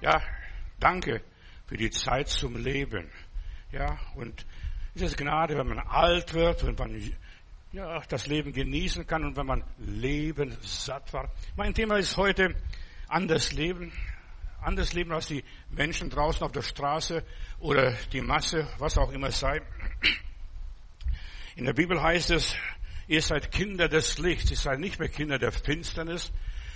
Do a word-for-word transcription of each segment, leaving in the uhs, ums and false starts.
Ja, danke für die Zeit zum Leben. Ja, und es ist Gnade, wenn man alt wird, wenn man ja, das Leben genießen kann und wenn man lebenssatt war. Mein Thema ist heute anders leben. Anders leben als die Menschen draußen auf der Straße oder die Masse, was auch immer es sei. In der Bibel heißt es, ihr seid Kinder des Lichts, ihr seid nicht mehr Kinder der Finsternis,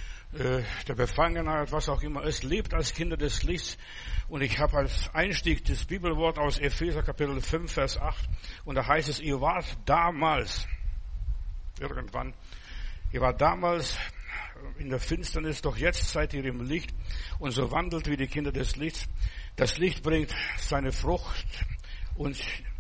der Befangenheit, was auch immer es lebt als Kinder des Lichts. Und ich habe als Einstieg das Bibelwort aus Epheser Kapitel fünf, Vers acht. Und da heißt es, ihr wart damals, irgendwann, ihr wart damals in der Finsternis, doch jetzt seid ihr im Licht und so wandelt wie die Kinder des Lichts. Das Licht bringt seine Frucht und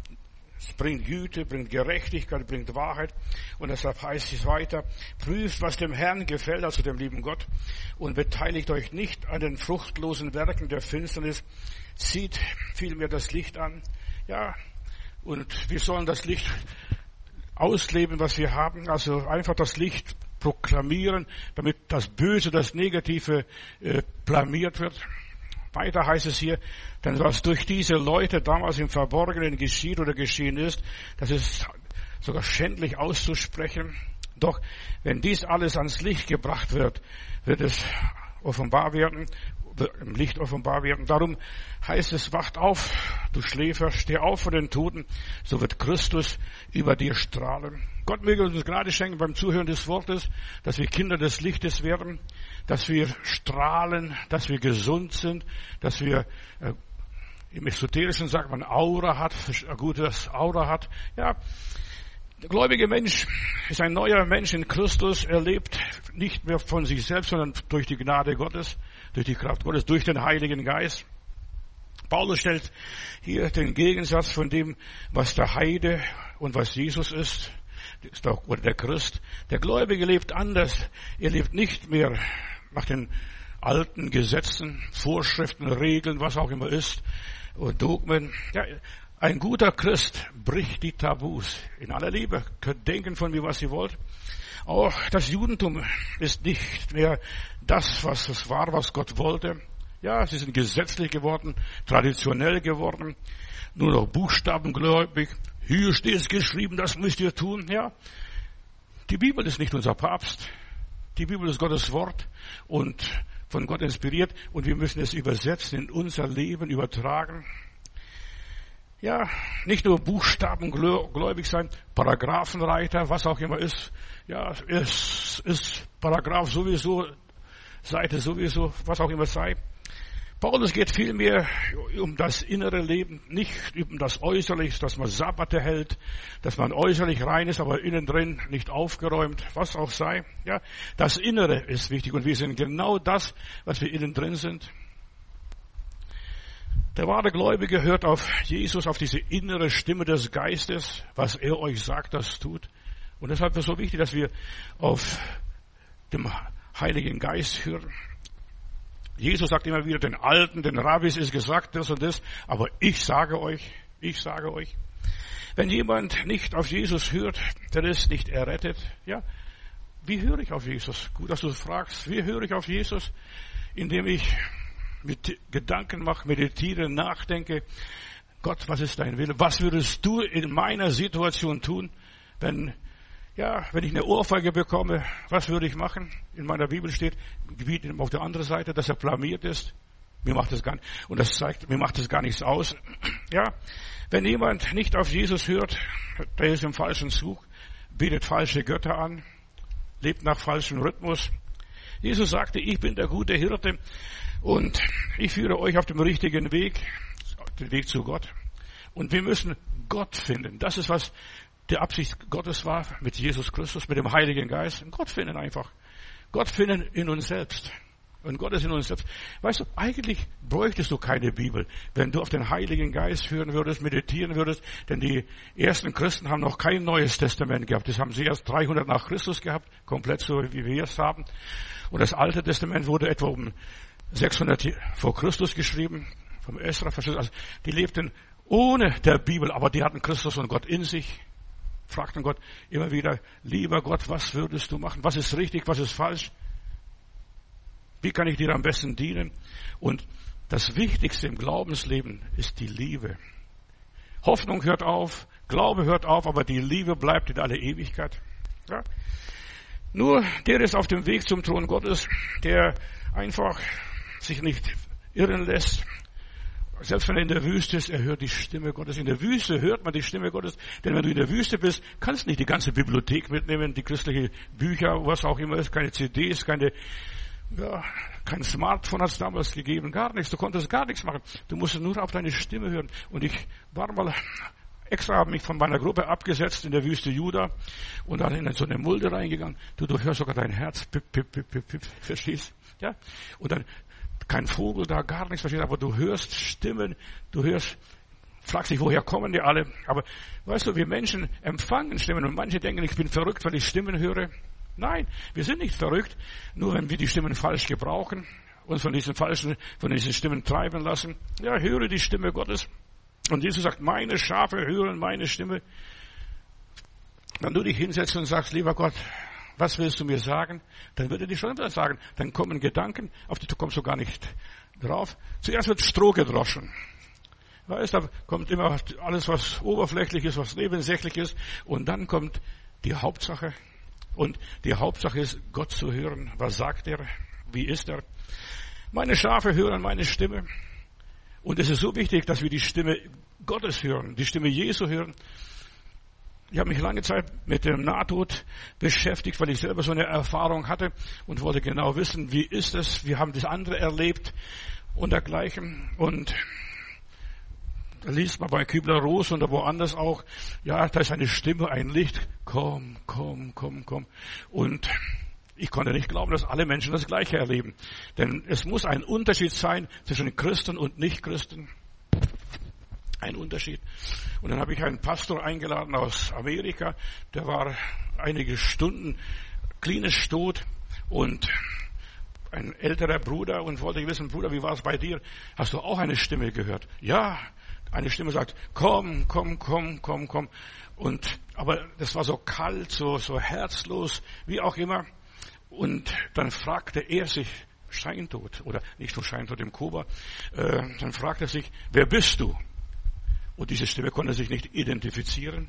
es bringt Güte, bringt Gerechtigkeit, bringt Wahrheit. Und deshalb heißt es weiter, prüft, was dem Herrn gefällt, also dem lieben Gott, und beteiligt euch nicht an den fruchtlosen Werken der Finsternis. Zieht vielmehr das Licht an. Ja, und wir sollen das Licht ausleben, was wir haben. Also einfach das Licht proklamieren, damit das Böse, das Negative äh, blamiert wird. Weiter heißt es hier, denn was durch diese Leute damals im Verborgenen geschieht oder geschehen ist, das ist sogar schändlich auszusprechen. Doch wenn dies alles ans Licht gebracht wird, wird es offenbar werden, im Licht offenbar werden. Darum heißt es, wacht auf, du Schläfer, steh auf von den Toten, so wird Christus über dir strahlen. Gott möge uns Gnade schenken beim Zuhören des Wortes, dass wir Kinder des Lichtes werden, dass wir strahlen, dass wir gesund sind, dass wir, äh, im Esoterischen sagt man, Aura hat, ein gutes Aura hat. Ja, der gläubige Mensch ist ein neuer Mensch in Christus. Er lebt nicht mehr von sich selbst, sondern durch die Gnade Gottes, durch die Kraft Gottes, durch den Heiligen Geist. Paulus stellt hier den Gegensatz von dem, was der Heide und was Jesus ist, ist auch, oder der Christ. Der Gläubige lebt anders. Er lebt nicht mehr nach den alten Gesetzen, Vorschriften, Regeln, was auch immer ist, und Dogmen. Ja, ein guter Christ bricht die Tabus in aller Liebe. Könnt denken von mir, was ihr wollt. Auch das Judentum ist nicht mehr das, was es war, was Gott wollte. Ja, sie sind gesetzlich geworden, traditionell geworden, nur noch buchstabengläubig. Hier steht es geschrieben, das müsst ihr tun. Ja, die Bibel ist nicht unser Papst. Die Bibel ist Gottes Wort und von Gott inspiriert und wir müssen es übersetzen, in unser Leben übertragen. Ja, nicht nur buchstabengläubig sein, Paragraphenreiter, was auch immer ist. Ja, es ist Paragraph sowieso, Seite sowieso, was auch immer sei. Paulus geht vielmehr um das innere Leben, nicht um das Äußerliche, dass man Sabbate hält, dass man äußerlich rein ist, aber innen drin nicht aufgeräumt, was auch sei. Ja, das Innere ist wichtig und wir sind genau das, was wir innen drin sind. Der wahre Gläubige hört auf Jesus, auf diese innere Stimme des Geistes, was er euch sagt, das tut. Und deshalb ist es so wichtig, dass wir auf dem Heiligen Geist hören. Jesus sagt immer wieder, den Alten, den Rabbis ist gesagt, das und das, aber ich sage euch, ich sage euch. Wenn jemand nicht auf Jesus hört, der ist nicht errettet. Ja, wie höre ich auf Jesus? Gut, dass du fragst, wie höre ich auf Jesus? Indem ich mit Gedanken mache, meditiere, nachdenke. Gott, was ist dein Wille? Was würdest du in meiner Situation tun, wenn Ja, wenn ich eine Ohrfeige bekomme, was würde ich machen? In meiner Bibel steht, Gebiet auf der anderen Seite, dass er blamiert ist. Mir macht das gar nicht, und das zeigt, mir macht das gar nichts aus. Ja, wenn jemand nicht auf Jesus hört, der ist im falschen Zug, betet falsche Götter an, lebt nach falschem Rhythmus. Jesus sagte, ich bin der gute Hirte und ich führe euch auf dem richtigen Weg, den Weg zu Gott. Und wir müssen Gott finden. Das ist, was die Absicht Gottes war mit Jesus Christus, mit dem Heiligen Geist. Gott finden einfach. Gott finden in uns selbst. Und Gott ist in uns selbst. Weißt du, eigentlich bräuchtest du keine Bibel, wenn du auf den Heiligen Geist hören würdest, meditieren würdest. Denn die ersten Christen haben noch kein Neues Testament gehabt. Das haben sie erst dreihundert nach Christus gehabt, komplett so, wie wir es haben. Und das Alte Testament wurde etwa um sechshundert vor Christus geschrieben, vom Esra. Also die lebten ohne der Bibel, aber die hatten Christus und Gott in sich. Fragten Gott immer wieder, lieber Gott, was würdest du machen? Was ist richtig, was ist falsch? Wie kann ich dir am besten dienen? Und Das Wichtigste im Glaubensleben ist die Liebe. Hoffnung hört auf, Glaube hört auf, aber die Liebe bleibt in alle Ewigkeit. Ja? Nur der ist auf dem Weg zum Thron Gottes, der einfach sich nicht irren lässt. Selbst wenn er in der Wüste ist, er hört die Stimme Gottes. In der Wüste hört man die Stimme Gottes. Denn wenn du in der Wüste bist, kannst du nicht die ganze Bibliothek mitnehmen, die christliche Bücher, was auch immer ist, keine C Ds, keine, ja, kein Smartphone hat es damals gegeben, gar nichts. Du konntest gar nichts machen. Du musstest nur auf deine Stimme hören. Und ich war mal extra, habe mich von meiner Gruppe abgesetzt in der Wüste Juda und dann in so eine Mulde reingegangen. Du, du hörst sogar dein Herz, pip, pip, pip, pip, pip, verstehst? Ja? Und dann kein Vogel da, gar nichts, verstehst, aber du hörst Stimmen, du hörst, fragst dich, woher kommen die alle? Aber weißt du, wir Menschen empfangen Stimmen und manche denken, ich bin verrückt, weil ich Stimmen höre. Nein, wir sind nicht verrückt, nur wenn wir die Stimmen falsch gebrauchen, uns von diesen falschen, von diesen Stimmen treiben lassen. Ja, höre die Stimme Gottes. Und Jesus sagt, meine Schafe hören meine Stimme. Wenn du dich hinsetzt und sagst, lieber Gott, was willst du mir sagen? Dann wird er dir schon etwas sagen. Dann kommen Gedanken, auf die du kommst du gar nicht drauf. Zuerst wird Stroh gedroschen. Weißt, da kommt immer alles, was oberflächlich ist, was nebensächlich ist. Und dann kommt die Hauptsache. Und die Hauptsache ist, Gott zu hören. Was sagt er? Wie ist er? Meine Schafe hören meine Stimme. Und es ist so wichtig, dass wir die Stimme Gottes hören, die Stimme Jesu hören. Ich habe mich lange Zeit mit dem Nahtod beschäftigt, weil ich selber so eine Erfahrung hatte und wollte genau wissen, wie ist es, wir haben das andere erlebt und dergleichen. Und da liest man bei Kübler-Ross und woanders auch, ja, da ist eine Stimme, ein Licht, komm, komm, komm, komm. Und ich konnte nicht glauben, dass alle Menschen das Gleiche erleben. Denn es muss ein Unterschied sein zwischen Christen und Nichtchristen. Ein Unterschied. Und dann habe ich einen Pastor eingeladen aus Amerika, der war einige Stunden klinisch tot und ein älterer Bruder und wollte wissen, Bruder, wie war es bei dir? Hast du auch eine Stimme gehört? Ja, eine Stimme sagt, komm, komm, komm, komm, komm. Und, aber das war so kalt, so, so herzlos, wie auch immer. Und dann fragte er sich, Scheintod, oder nicht nur Scheintod im Kuba, äh, dann fragte er sich, wer bist du? Und diese Stimme konnte sich nicht identifizieren.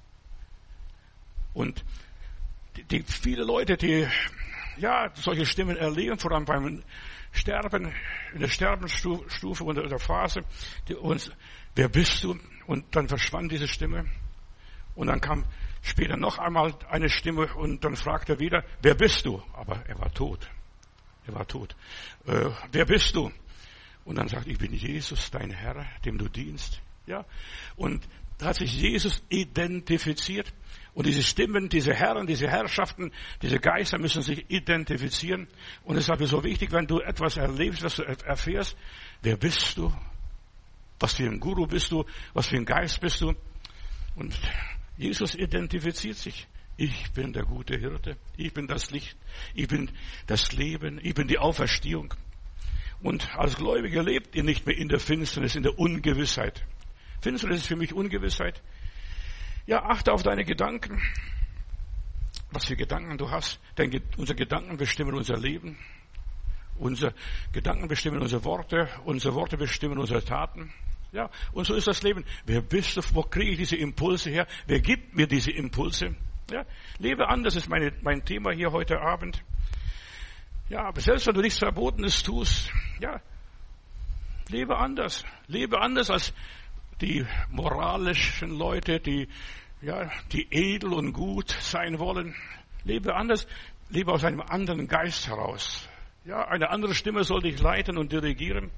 Und die, die viele Leute, die ja solche Stimmen erleben, vor allem beim Sterben, in der Sterbensstufe und in der Phase, die uns, wer bist du? Und dann verschwand diese Stimme. Und dann kam später noch einmal eine Stimme und dann fragte er wieder, wer bist du? Aber er war tot. Er war tot. Äh, wer bist du? Und dann sagt, ich bin Jesus, dein Herr, dem du dienst. Ja. Und da hat sich Jesus identifiziert. Und diese Stimmen, diese Herren, diese Herrschaften, diese Geister müssen sich identifizieren. Und deshalb ist es so wichtig, wenn du etwas erlebst, was du erfährst, wer bist du? Was für ein Guru bist du? Was für ein Geist bist du? Und Jesus identifiziert sich. Ich bin der gute Hirte. Ich bin das Licht. Ich bin das Leben. Ich bin die Auferstehung. Und als Gläubiger lebt ihr nicht mehr in der Finsternis, in der Ungewissheit. Finsternis ist für mich Ungewissheit. Ja, achte auf deine Gedanken. Was für Gedanken du hast. Denn unsere Gedanken bestimmen unser Leben. Unsere Gedanken bestimmen unsere Worte. Unsere Worte bestimmen unsere Taten. Ja, und so ist das Leben. Wer bist du? Wo kriege ich diese Impulse her? Wer gibt mir diese Impulse? Ja, lebe anders ist meine, mein Thema hier heute Abend. Ja, aber selbst wenn du nichts Verbotenes tust, ja, lebe anders. Lebe anders als die moralischen Leute, die, ja, die edel und gut sein wollen. Lebe anders. Lebe aus einem anderen Geist heraus. Ja, eine andere Stimme soll dich leiten und dirigieren.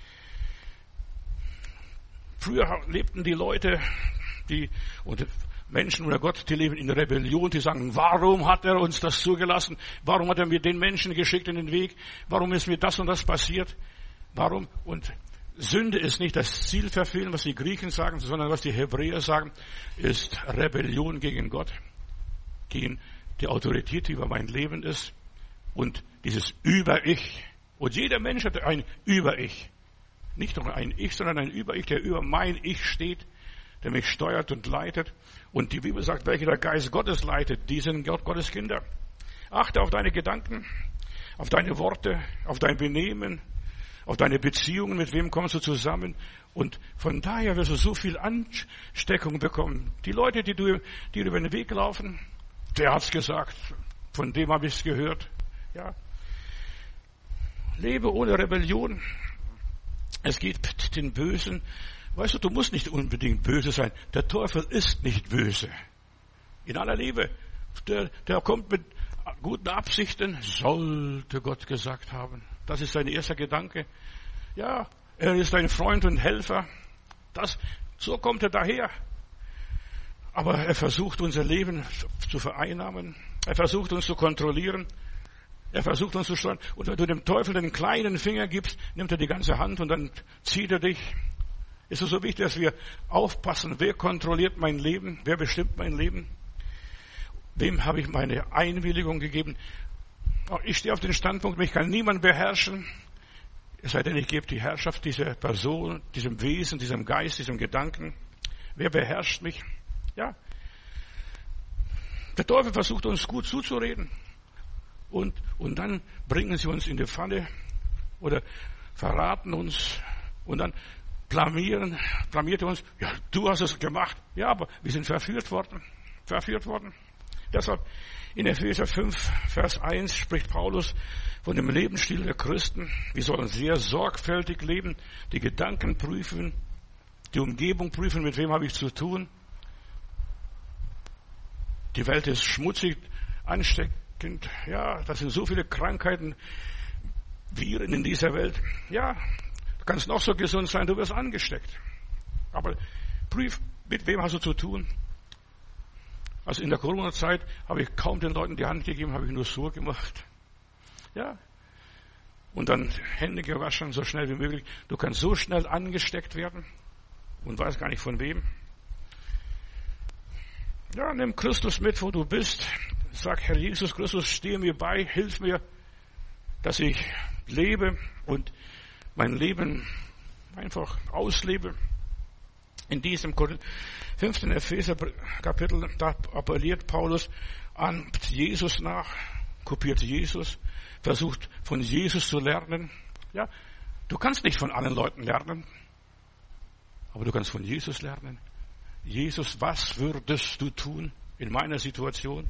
Früher lebten die Leute, die, und Menschen oder Gott, die leben in Rebellion, die sagen, warum hat er uns das zugelassen? Warum hat er mir den Menschen geschickt in den Weg? Warum ist mir das und das passiert? Warum? Und Sünde ist nicht das Ziel verfehlen, was die Griechen sagen, sondern was die Hebräer sagen, ist Rebellion gegen Gott, gegen die Autorität, die über mein Leben ist und dieses Über-Ich. Und jeder Mensch hat ein Über-Ich. Nicht nur ein Ich, sondern ein Über-Ich, der über mein Ich steht, der mich steuert und leitet. Und die Bibel sagt, welche der Geist Gottes leitet, die sind Gottes Kinder. Achte auf deine Gedanken, auf deine Worte, auf dein Benehmen, auf deine Beziehungen, mit wem kommst du zusammen. Und von daher wirst du so viel Ansteckung bekommen. Die Leute, die, du, die über den Weg laufen, der hat's gesagt, von dem habe ich es gehört. Ja. Lebe ohne Rebellion. Es geht den Bösen. Weißt du, du musst nicht unbedingt böse sein. Der Teufel ist nicht böse. In aller Liebe. Der, der kommt mit guten Absichten, sollte Gott gesagt haben. Das ist sein erster Gedanke. Ja, er ist ein Freund und Helfer. Das, so kommt er daher. Aber er versucht unser Leben zu vereinnahmen. Er versucht uns zu kontrollieren. Er versucht uns zu steuern. Und wenn du dem Teufel den kleinen Finger gibst, nimmt er die ganze Hand und dann zieht er dich. Es ist so wichtig, dass wir aufpassen. Wer kontrolliert mein Leben? Wer bestimmt mein Leben? Wem habe ich meine Einwilligung gegeben? Ich stehe auf den Standpunkt, mich kann niemand beherrschen. Es sei denn, ich gebe die Herrschaft dieser Person, diesem Wesen, diesem Geist, diesem Gedanken. Wer beherrscht mich? Ja. Der Teufel versucht uns gut zuzureden. Und, und dann bringen sie uns in die Falle oder verraten uns und dann blamieren, blamiert er uns. Ja, du hast es gemacht. Ja, aber wir sind verführt worden. Verführt worden. Deshalb in Epheser fünf, Vers eins spricht Paulus von dem Lebensstil der Christen. Wir sollen sehr sorgfältig leben, die Gedanken prüfen, die Umgebung prüfen, mit wem habe ich zu tun. Die Welt ist schmutzig, ansteckend. Ja, das sind so viele Krankheiten, Viren in dieser Welt. Ja, du kannst noch so gesund sein, du wirst angesteckt. Aber prüf, mit wem hast du zu tun. Also in der Corona-Zeit habe ich kaum den Leuten die Hand gegeben, habe ich nur so gemacht. Ja. Und dann Hände gewaschen, so schnell wie möglich. Du kannst so schnell angesteckt werden und weißt gar nicht von wem. Ja, nimm Christus mit, wo du bist. Sag, Herr Jesus Christus, stehe mir bei, hilf mir, dass ich lebe und mein Leben einfach auslebe. In diesem fünften Epheser-Kapitel, da appelliert Paulus an Jesus nach, kopiert Jesus, versucht von Jesus zu lernen. Ja, du kannst nicht von allen Leuten lernen, aber du kannst von Jesus lernen. Jesus, was würdest du tun in meiner Situation?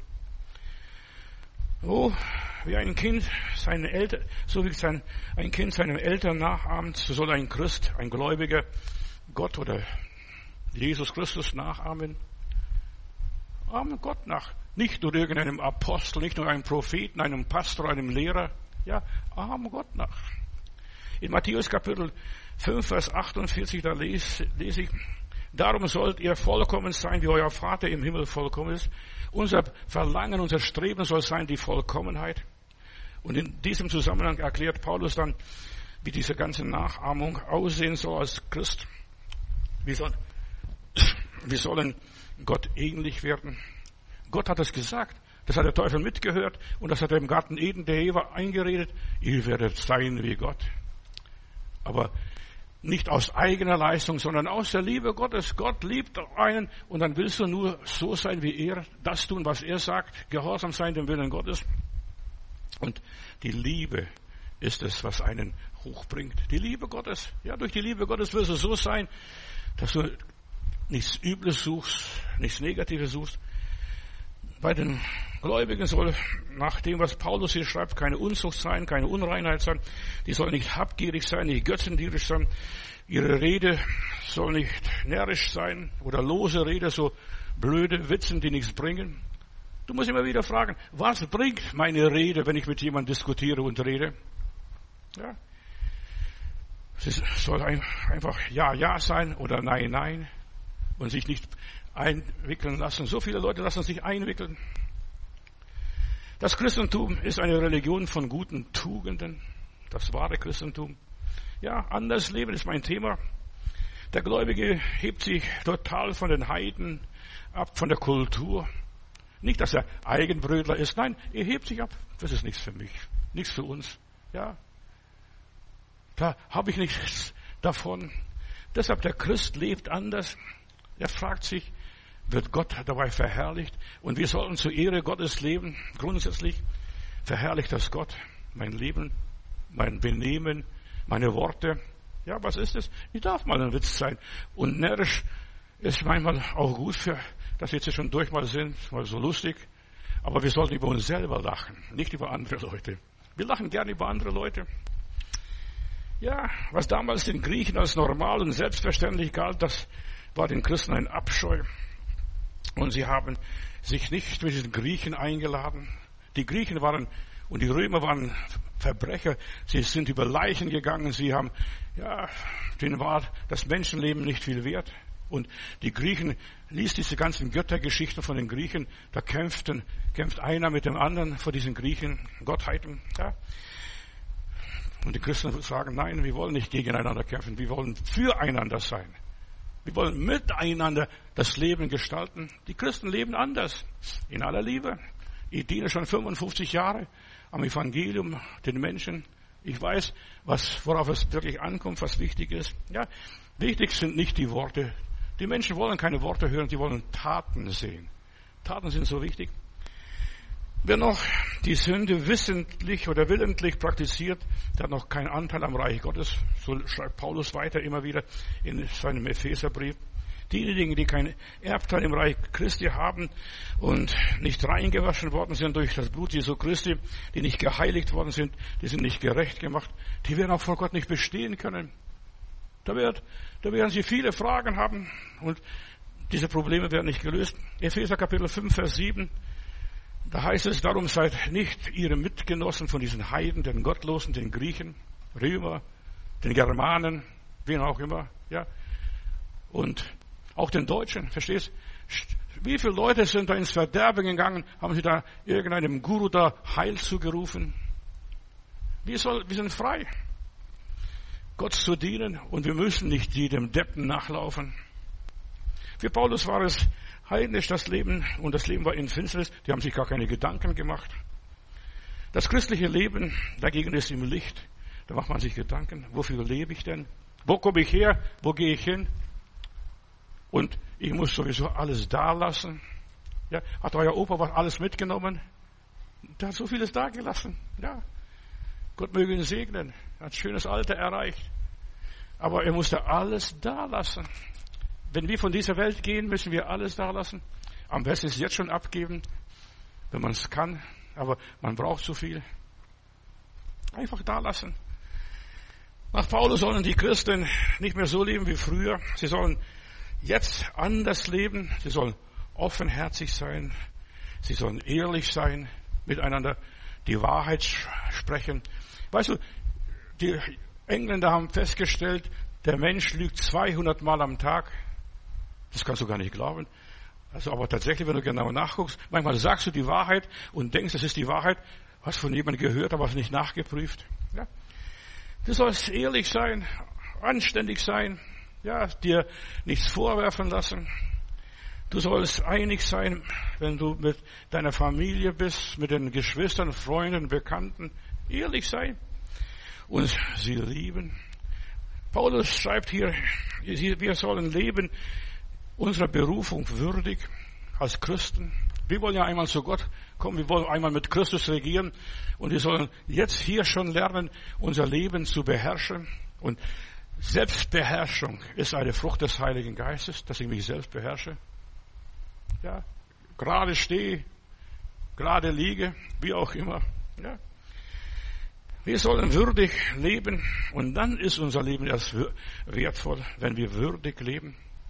Oh, wie ein Kind seine Eltern, so wie sein, ein Kind seinen Eltern nachahmt, so soll ein Christ, ein Gläubiger Gott oder Jesus Christus nachahmen. Ahmen Gott nach. Nicht nur irgendeinem Apostel, nicht nur einem Propheten, einem Pastor, einem Lehrer. Ja, ahmen Gott nach. In Matthäus Kapitel fünf, Vers achtundvierzig, da lese, lese ich, darum sollt ihr vollkommen sein, wie euer Vater im Himmel vollkommen ist. Unser Verlangen, unser Streben soll sein die Vollkommenheit. Und in diesem Zusammenhang erklärt Paulus dann, wie diese ganze Nachahmung aussehen soll als Christ. Wir sollen, wir sollen Gott ähnlich werden. Gott hat es gesagt. Das hat der Teufel mitgehört und das hat er im Garten Eden der Eva eingeredet. Ihr werdet sein wie Gott. Aber nicht aus eigener Leistung, sondern aus der Liebe Gottes. Gott liebt einen und dann willst du nur so sein wie er, das tun, was er sagt, gehorsam sein dem Willen Gottes. Und die Liebe ist es, was einen hochbringt. Die Liebe Gottes. Ja, durch die Liebe Gottes wirst du so sein, dass du nichts Übles suchst, nichts Negatives suchst. Bei den Gläubigen soll nach dem, was Paulus hier schreibt, keine Unzucht sein, keine Unreinheit sein. Die sollen nicht habgierig sein, nicht götzendierig sein. Ihre Rede soll nicht närrisch sein oder lose Rede, so blöde Witzen, die nichts bringen. Du musst immer wieder fragen, was bringt meine Rede, wenn ich mit jemandem diskutiere und rede? Ja. Es soll einfach Ja, Ja sein oder Nein, Nein und sich nicht einwickeln lassen. So viele Leute lassen sich einwickeln. Das Christentum ist eine Religion von guten Tugenden. Das wahre Christentum. Ja, anders leben ist mein Thema. Der Gläubige hebt sich total von den Heiden ab, von der Kultur. Nicht, dass er Eigenbrötler ist. Nein, er hebt sich ab. Das ist nichts für mich. Nichts für uns. Ja. Da habe ich nichts davon. Deshalb der Christ lebt anders. Er fragt sich, wird Gott dabei verherrlicht? Und wir sollten zur Ehre Gottes leben. Grundsätzlich verherrlicht das Gott. Mein Leben, mein Benehmen, meine Worte. Ja, was ist es? Ich darf mal ein Witz sein. Und närrisch ist manchmal auch gut, für, dass wir jetzt schon durch mal sind, mal so lustig. Aber wir sollten über uns selber lachen, nicht über andere Leute. Wir lachen gerne über andere Leute. Ja, was damals den Griechen als normal und selbstverständlich galt, das war den Christen ein Abscheu. Und sie haben sich nicht mit diesen Griechen eingeladen. Die Griechen waren und die Römer waren Verbrecher. Sie sind über Leichen gegangen. Sie haben, ja, denen war das Menschenleben nicht viel wert. Und die Griechen, liest diese ganzen Göttergeschichten von den Griechen, da kämpften, kämpft einer mit dem anderen vor diesen Griechen, Gottheiten, ja. Und die Christen sagen, nein, wir wollen nicht gegeneinander kämpfen, wir wollen füreinander sein. Wir wollen miteinander das Leben gestalten. Die Christen leben anders, in aller Liebe. Ich diene schon fünfundfünfzig Jahre am Evangelium, den Menschen. Ich weiß, was, worauf es wirklich ankommt, was wichtig ist. Ja, wichtig sind nicht die Worte. Die Menschen wollen keine Worte hören, die wollen Taten sehen. Taten sind so wichtig. Wer noch die Sünde wissentlich oder willentlich praktiziert, der hat noch keinen Anteil am Reich Gottes. So schreibt Paulus weiter immer wieder in seinem Epheserbrief. Diejenigen, die keinen Erbteil im Reich Christi haben und nicht reingewaschen worden sind durch das Blut Jesu Christi, die nicht geheiligt worden sind, die sind nicht gerecht gemacht, die werden auch vor Gott nicht bestehen können. Da, wird, da werden sie viele Fragen haben und diese Probleme werden nicht gelöst. Epheser Kapitel fünf, Vers sieben, da heißt es, darum seid nicht ihre Mitgenossen von diesen Heiden, den Gottlosen, den Griechen, Römer, den Germanen, wen auch immer, ja, und auch den Deutschen, verstehst? Wie viele Leute sind da ins Verderben gegangen? Haben sie da irgendeinem Guru da Heil zugerufen? Wir, soll, wir sind frei, Gott zu dienen und wir müssen nicht jedem Deppen nachlaufen. Für Paulus war es heidnisch das Leben und das Leben war in Finsternis. Die haben sich gar keine Gedanken gemacht. Das christliche Leben dagegen ist im Licht. Da macht man sich Gedanken. Wofür lebe ich denn? Wo komme ich her? Wo gehe ich hin? Und ich muss sowieso alles da lassen. Ja, hat euer Opa was alles mitgenommen? Der hat so vieles da gelassen. Ja. Gott möge ihn segnen. Er hat ein schönes Alter erreicht. Aber er musste alles da lassen. Wenn wir von dieser Welt gehen, müssen wir alles da lassen. Am besten ist es jetzt schon abgeben, wenn man es kann. Aber man braucht so viel. Einfach da lassen. Nach Paulus sollen die Christen nicht mehr so leben wie früher. Sie sollen jetzt anders leben. Sie sollen offenherzig sein. Sie sollen ehrlich sein miteinander. Die Wahrheit sprechen. Weißt du, die Engländer haben festgestellt, der Mensch lügt zweihundert Mal am Tag. Das kannst du gar nicht glauben. Also, aber tatsächlich, wenn du genau nachguckst, manchmal sagst du die Wahrheit und denkst, das ist die Wahrheit, hast von jemandem gehört, aber hast nicht nachgeprüft. Ja? Du sollst ehrlich sein, anständig sein, ja, dir nichts vorwerfen lassen. Du sollst einig sein, wenn du mit deiner Familie bist, mit den Geschwistern, Freunden, Bekannten. Ehrlich sein und sie lieben. Paulus schreibt hier, wir sollen leben unserer Berufung würdig als Christen. Wir wollen ja einmal zu Gott kommen, wir wollen einmal mit Christus regieren und wir sollen jetzt hier schon lernen, unser Leben zu beherrschen. Und Selbstbeherrschung ist eine Frucht des Heiligen Geistes, dass ich mich selbst beherrsche. Ja, gerade stehe, gerade liege, wie auch immer. Ja. Wir sollen würdig leben und dann ist unser Leben erst wertvoll, wenn wir würdig leben,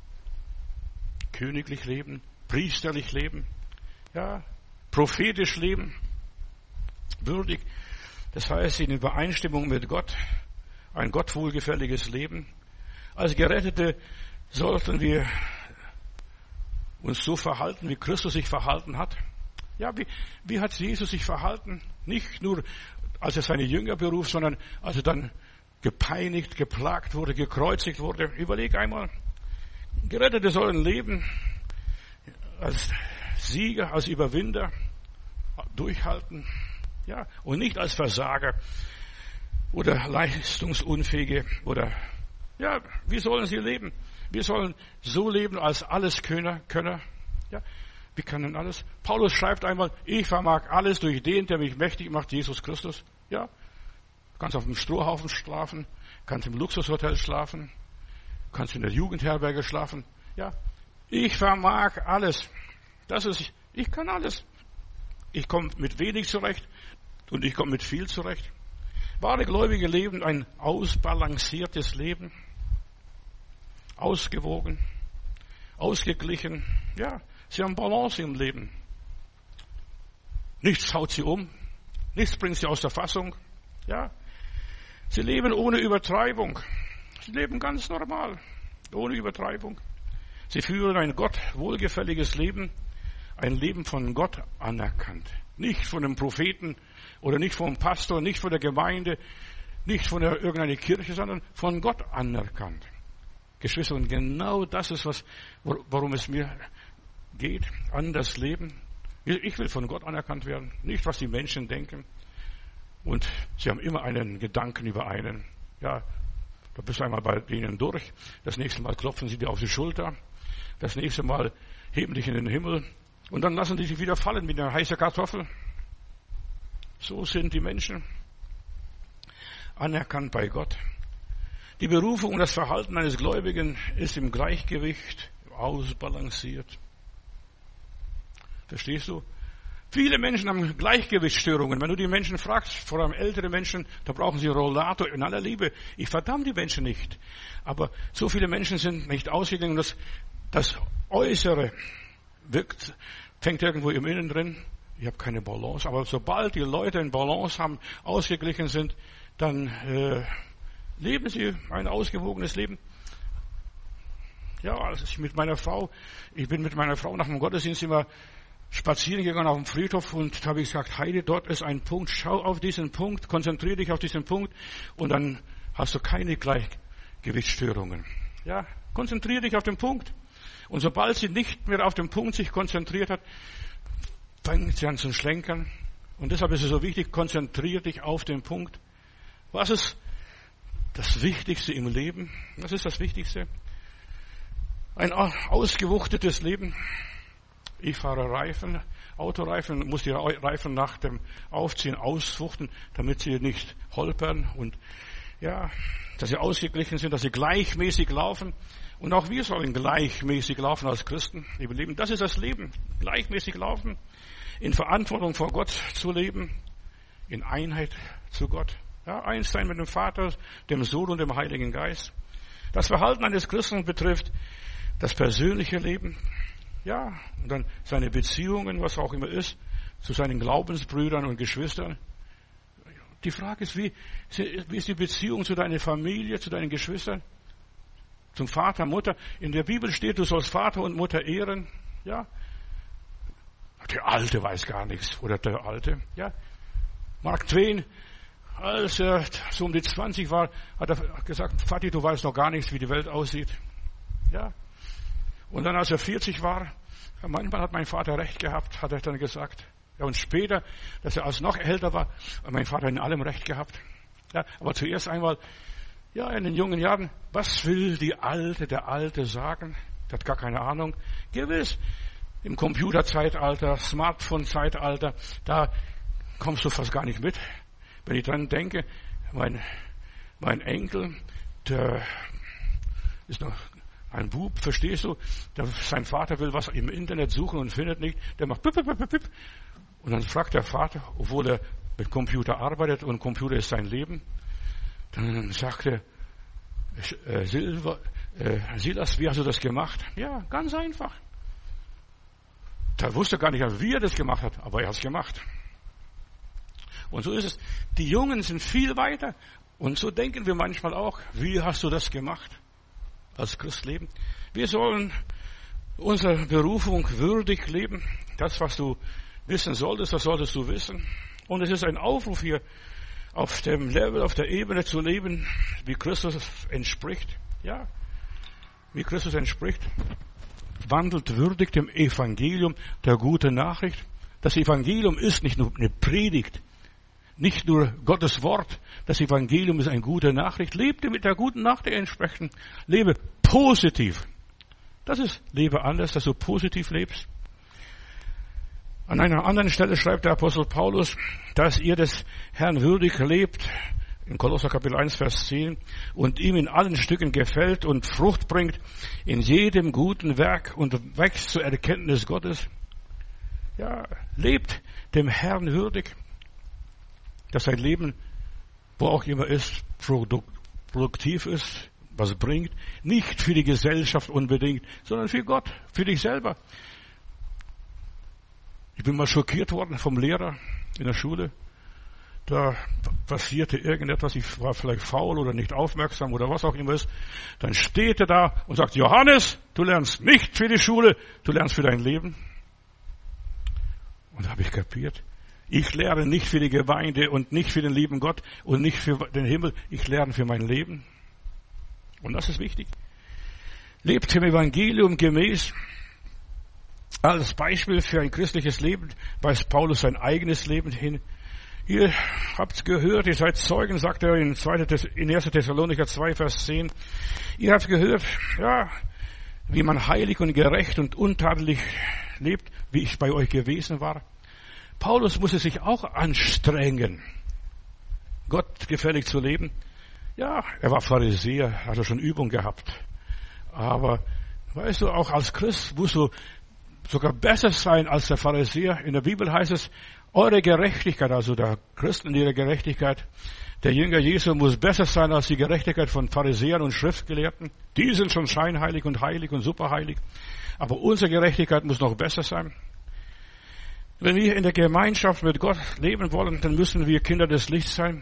königlich leben, priesterlich leben, ja, prophetisch leben, würdig. Das heißt, in Übereinstimmung mit Gott, ein Gott wohlgefälliges Leben. Als Gerettete sollten wir uns so verhalten, wie Christus sich verhalten hat. Ja, wie, wie hat Jesus sich verhalten? Nicht nur als er seine Jünger beruft, sondern als er dann gepeinigt, geplagt wurde, gekreuzigt wurde. Überleg einmal, Gerettete sollen leben als Sieger, als Überwinder, durchhalten, ja, und nicht als Versager oder Leistungsunfähige oder, ja, wie sollen sie leben? Wir sollen so leben als Alleskönner, Könner, ja. Wir können alles. Paulus schreibt einmal, ich vermag alles durch den, der mich mächtig macht, Jesus Christus. Ja, du kannst auf dem Strohhaufen schlafen, kannst im Luxushotel schlafen, kannst in der Jugendherberge schlafen. Ja, ich vermag alles. Das ist, ich kann alles. Ich komme mit wenig zurecht und ich komme mit viel zurecht. Wahre Gläubige leben ein ausbalanciertes Leben. Ausgewogen, ausgeglichen. Ja, sie haben Balance im Leben. Nichts haut sie um. Nichts bringt sie aus der Fassung. Ja, sie leben ohne Übertreibung. Sie leben ganz normal, ohne Übertreibung. Sie führen ein Gott wohlgefälliges Leben, ein Leben von Gott anerkannt. Nicht von dem Propheten oder nicht vom Pastor, nicht von der Gemeinde, nicht von der, irgendeiner Kirche, sondern von Gott anerkannt. Geschwister, und genau das ist, was, worum es mir geht, an das Leben. Ich will von Gott anerkannt werden, nicht was die Menschen denken. Und sie haben immer einen Gedanken über einen. Ja, da bist du einmal bei denen durch. Das nächste Mal klopfen sie dir auf die Schulter. Das nächste Mal heben dich in den Himmel. Und dann lassen sie dich wieder fallen mit einer heißen Kartoffel. So sind die Menschen anerkannt bei Gott. Die Berufung und das Verhalten eines Gläubigen ist im Gleichgewicht, ausbalanciert. Verstehst du? Viele Menschen haben Gleichgewichtsstörungen. Wenn du die Menschen fragst, vor allem ältere Menschen, da brauchen sie einen Rollator in aller Liebe. Ich verdamme die Menschen nicht. Aber so viele Menschen sind nicht ausgegangen, dass das Äußere wirkt, fängt irgendwo im Innen drin. Ich habe keine Balance. Aber sobald die Leute in Balance haben, ausgeglichen sind, dann äh, leben sie ein ausgewogenes Leben. Ja, als ich mit meiner Frau, ich bin mit meiner Frau nach dem Gottesdienst immer spazieren gegangen auf dem Friedhof und da habe ich gesagt, Heidi, dort ist ein Punkt, schau auf diesen Punkt, konzentriere dich auf diesen Punkt und dann hast du keine Gleichgewichtsstörungen. Ja, konzentriere dich auf den Punkt. Und sobald sie nicht mehr auf den Punkt sich konzentriert hat, fängt sie an zu schlenkern. Und deshalb ist es so wichtig, konzentriere dich auf den Punkt. Was ist das Wichtigste im Leben? Was ist das Wichtigste? Ein ausgewuchtetes Leben. Ich fahre Reifen, Autoreifen, muss die Reifen nach dem Aufziehen auswuchten, damit sie nicht holpern und ja, dass sie ausgeglichen sind, dass sie gleichmäßig laufen. Und auch wir sollen gleichmäßig laufen als Christen im Leben. Das ist das Leben. Gleichmäßig laufen, in Verantwortung vor Gott zu leben, in Einheit zu Gott. Ja, eins sein mit dem Vater, dem Sohn und dem Heiligen Geist. Das Verhalten eines Christen betrifft das persönliche Leben. Ja, und dann seine Beziehungen, was auch immer ist, zu seinen Glaubensbrüdern und Geschwistern. Die Frage ist, wie, wie ist die Beziehung zu deiner Familie, zu deinen Geschwistern? Zum Vater, Mutter. In der Bibel steht, du sollst Vater und Mutter ehren. Ja. Der Alte weiß gar nichts. Oder der Alte. Ja. Mark Twain, als er so um die zwanzig war, hat er gesagt, Vati, du weißt noch gar nichts, wie die Welt aussieht. Ja. Und dann, als er vierzig war, manchmal hat mein Vater recht gehabt, hat er dann gesagt. Ja, und später, dass er als noch älter war, hat mein Vater in allem recht gehabt. Ja, aber zuerst einmal, ja, in den jungen Jahren, was will die Alte, der Alte sagen? Der hat gar keine Ahnung. Gewiss, im Computerzeitalter, Smartphone-Zeitalter, da kommst du fast gar nicht mit. Wenn ich dran denke, mein, mein Enkel, der ist noch ein Bub, verstehst du? Der, sein Vater will was im Internet suchen und findet nicht. Der macht pip, pip, pip, pip. Und dann fragt der Vater, obwohl er mit Computer arbeitet und Computer ist sein Leben, dann sagt er, äh, Silva, äh, Silas, wie hast du das gemacht? Ja, ganz einfach. Der wusste gar nicht, wie er das gemacht hat, aber er hat es gemacht. Und so ist es. Die Jungen sind viel weiter. Und so denken wir manchmal auch, wie hast du das gemacht? Als Christ leben. Wir sollen unsere Berufung würdig leben. Das, was du wissen solltest, das solltest du wissen. Und es ist ein Aufruf hier, auf dem Level, auf der Ebene zu leben, wie Christus entspricht. Ja, wie Christus entspricht. Wandelt würdig dem Evangelium der guten Nachricht. Das Evangelium ist nicht nur eine Predigt, nicht nur Gottes Wort. Das Evangelium ist eine gute Nachricht. Lebe mit der guten Nachricht entsprechend. Lebe positiv. Das ist, lebe anders, dass du positiv lebst. An einer anderen Stelle schreibt der Apostel Paulus, dass ihr des Herrn würdig lebt, in Kolosser Kapitel eins, Vers zehn, und ihm in allen Stücken gefällt und Frucht bringt in jedem guten Werk und wächst zur Erkenntnis Gottes. Ja, lebt dem Herrn würdig, dass sein Leben, wo auch immer ist, produktiv ist, was bringt, nicht für die Gesellschaft unbedingt, sondern für Gott, für dich selber. Ich bin mal schockiert worden vom Lehrer in der Schule. Da passierte irgendetwas, ich war vielleicht faul oder nicht aufmerksam oder was auch immer ist. Dann steht er da und sagt, Johannes, du lernst nicht für die Schule, du lernst für dein Leben. Und da habe ich kapiert, ich lerne nicht für die Gemeinde und nicht für den lieben Gott und nicht für den Himmel, ich lerne für mein Leben. Und das ist wichtig. Lebt dem Evangelium gemäß. Als Beispiel für ein christliches Leben weist Paulus sein eigenes Leben hin. Ihr habt gehört, ihr seid Zeugen, sagt er in, in erster Thessalonicher zwei, Vers zehn. Ihr habt gehört, ja, wie man heilig und gerecht und untadelig lebt, wie ich bei euch gewesen war. Paulus musste sich auch anstrengen, Gott gefällig zu leben. Ja, er war Pharisäer, hat er schon Übung gehabt. Aber, weißt du, auch als Christ musst du sogar besser sein als der Pharisäer. In der Bibel heißt es, eure Gerechtigkeit, also der Christen in ihrer Gerechtigkeit, der Jünger Jesu muss besser sein als die Gerechtigkeit von Pharisäern und Schriftgelehrten. Die sind schon scheinheilig und heilig und superheilig. Aber unsere Gerechtigkeit muss noch besser sein. Wenn wir in der Gemeinschaft mit Gott leben wollen, dann müssen wir Kinder des Lichts sein.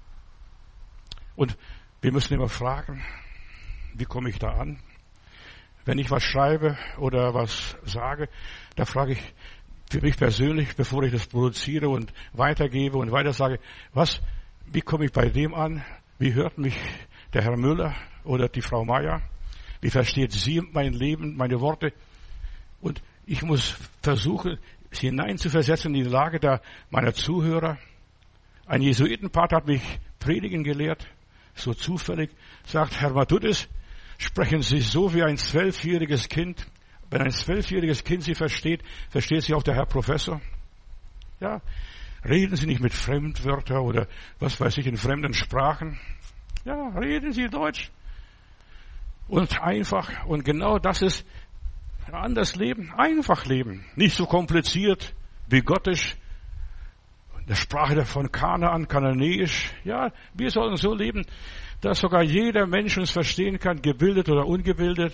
Und wir müssen immer fragen, wie komme ich da an? Wenn ich was schreibe oder was sage, da frage ich für mich persönlich, bevor ich das produziere und weitergebe und weiter sage, was, wie komme ich bei dem an? Wie hört mich der Herr Müller oder die Frau Meier? Wie versteht sie mein Leben, meine Worte? Und ich muss versuchen, sie hineinzuversetzen in die Lage der, meiner Zuhörer. Ein Jesuitenpater hat mich predigen gelehrt, so zufällig, sagt, Herr Matthäus, sprechen Sie so wie ein zwölfjähriges Kind. Wenn ein zwölfjähriges Kind Sie versteht, versteht Sie auch der Herr Professor. Ja, reden Sie nicht mit Fremdwörtern oder was weiß ich, in fremden Sprachen. Ja, reden Sie Deutsch. Und einfach, und genau das ist anders leben, einfach leben. Nicht so kompliziert, bigottisch, der Sprache von Kanaan, Kananäisch. Ja, wir sollen so leben, dass sogar jeder Mensch uns verstehen kann, gebildet oder ungebildet.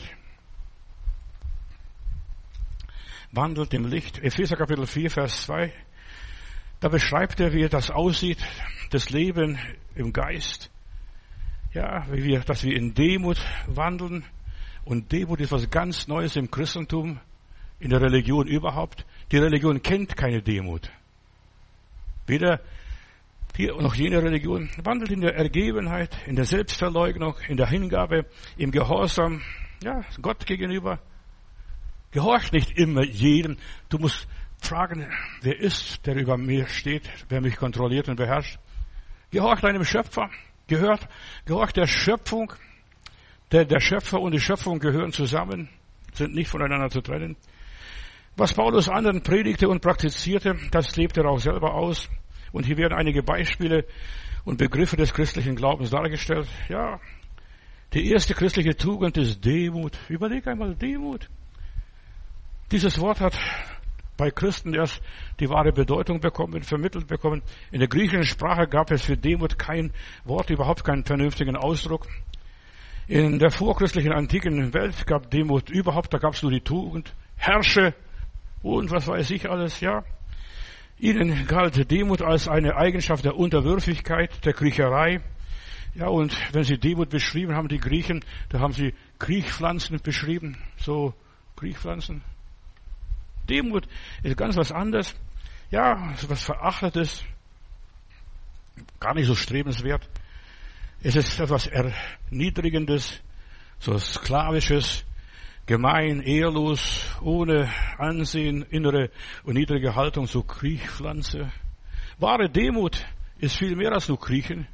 Wandelt im Licht. Epheser Kapitel vier, Vers zwei. Da beschreibt er, wie das aussieht, das Leben im Geist. Ja, wie wir, dass wir in Demut wandeln. Und Demut ist was ganz Neues im Christentum, in der Religion überhaupt. Die Religion kennt keine Demut. Weder hier noch jene Religion wandelt in der Ergebenheit, in der Selbstverleugnung, in der Hingabe, im Gehorsam, ja, Gott gegenüber. Gehorcht nicht immer jedem. Du musst fragen, wer ist, der über mir steht, wer mich kontrolliert und beherrscht. Gehorcht deinem Schöpfer, gehört, gehorcht der Schöpfung. Der, der Schöpfer und die Schöpfung gehören zusammen, sind nicht voneinander zu trennen. Was Paulus anderen predigte und praktizierte, das lebte er auch selber aus. Und hier werden einige Beispiele und Begriffe des christlichen Glaubens dargestellt. Ja, die erste christliche Tugend ist Demut. Überleg einmal, Demut. Dieses Wort hat bei Christen erst die wahre Bedeutung bekommen, vermittelt bekommen. In der griechischen Sprache gab es für Demut kein Wort, überhaupt keinen vernünftigen Ausdruck. In der vorchristlichen antiken Welt gab Demut überhaupt, da gab es nur die Tugend, Herrsche und was weiß ich alles, ja. Ihnen galt Demut als eine Eigenschaft der Unterwürfigkeit, der Kriecherei. Ja, und wenn sie Demut beschrieben haben, die Griechen, da haben sie Kriechpflanzen beschrieben, so Kriechpflanzen. Demut ist ganz was anderes. Ja, was Verachtetes, gar nicht so strebenswert. Es ist etwas Erniedrigendes, so Sklavisches, gemein, ehrlos, ohne Ansehen, innere und niedrige Haltung, so Kriechpflanze. Wahre Demut ist viel mehr als nur Kriechen.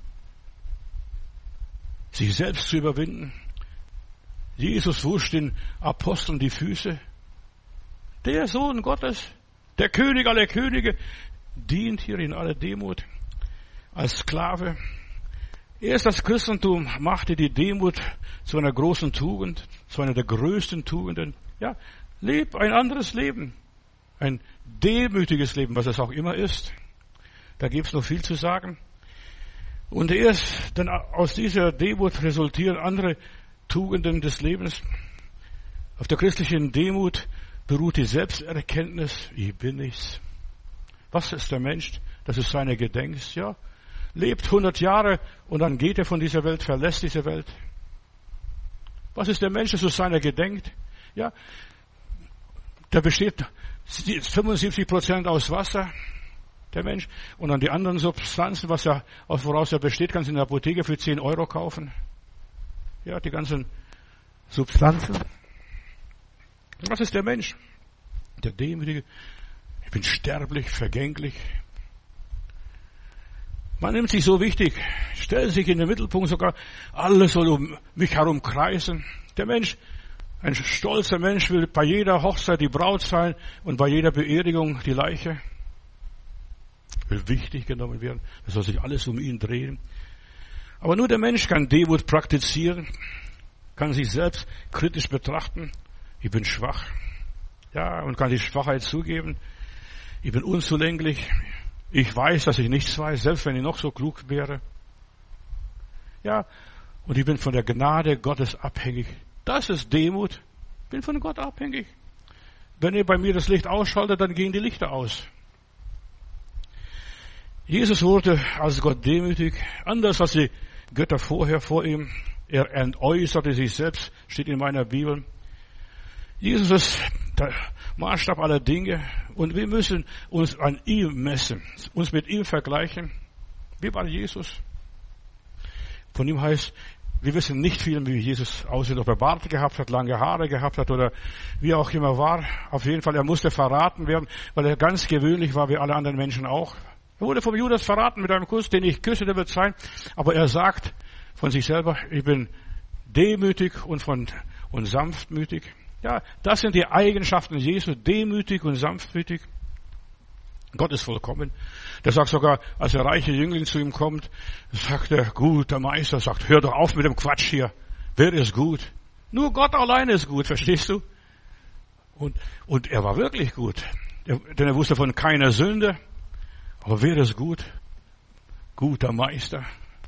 Sich selbst zu überwinden. Jesus wusch den Aposteln die Füße. Der Sohn Gottes, der König aller Könige, dient hier in aller Demut als Sklave. Erst das Christentum machte die Demut zu einer großen Tugend, zu einer der größten Tugenden. Ja, leb ein anderes Leben. Ein demütiges Leben, was es auch immer ist. Da gibt es noch viel zu sagen. Und erst dann aus dieser Demut resultieren andere Tugenden des Lebens. Auf der christlichen Demut beruht die Selbsterkenntnis. Ich bin nichts. Was ist der Mensch, dass du seiner gedenkst? Ja, lebt hundert Jahre und dann geht er von dieser Welt, verlässt diese Welt. Was ist der Mensch, dass du seiner gedenkt? Ja, der besteht fünfundsiebzig Prozent aus Wasser, der Mensch. Und dann die anderen Substanzen, was er, woraus er besteht, kannst du in der Apotheke für zehn Euro kaufen. Ja, die ganzen Substanzen. Was ist der Mensch? Der Demütige. Ich bin sterblich, vergänglich. Man nimmt sich so wichtig, stellt sich in den Mittelpunkt, sogar alles soll um mich herum kreisen. Der Mensch, ein stolzer Mensch, will bei jeder Hochzeit die Braut sein und bei jeder Beerdigung die Leiche. Will wichtig genommen werden. Es soll sich alles um ihn drehen. Aber nur der Mensch kann Demut praktizieren, kann sich selbst kritisch betrachten. Ich bin schwach. Ja, und kann die Schwachheit zugeben. Ich bin unzulänglich. Ich weiß, dass ich nichts weiß, selbst wenn ich noch so klug wäre. Ja, und ich bin von der Gnade Gottes abhängig. Das ist Demut. Ich bin von Gott abhängig. Wenn ihr bei mir das Licht ausschaltet, dann gehen die Lichter aus. Jesus wurde als Gott demütig, anders als die Götter vorher vor ihm. Er entäußerte sich selbst, steht in meiner Bibel. Jesus ist der Maßstab aller Dinge und wir müssen uns an ihm messen, uns mit ihm vergleichen. Wie war Jesus? Von ihm heißt, wir wissen nicht viel, wie Jesus aussieht, ob er Bart gehabt hat, lange Haare gehabt hat oder wie auch immer war. Auf jeden Fall, er musste verraten werden, weil er ganz gewöhnlich war, wie alle anderen Menschen auch. Er wurde vom Judas verraten mit einem Kuss, den ich küsse, der wird sein. Aber er sagt von sich selber, ich bin demütig und, von, und sanftmütig. Ja, das sind die Eigenschaften Jesu, demütig und sanftmütig. Gott ist vollkommen. Der sagt sogar, als der reiche Jüngling zu ihm kommt, sagt er, gut, der Meister sagt, hör doch auf mit dem Quatsch hier. Wer ist gut? Nur Gott alleine ist gut, verstehst du? Und, und er war wirklich gut. Er, denn er wusste von keiner Sünde. Aber wer ist gut? Guter Meister.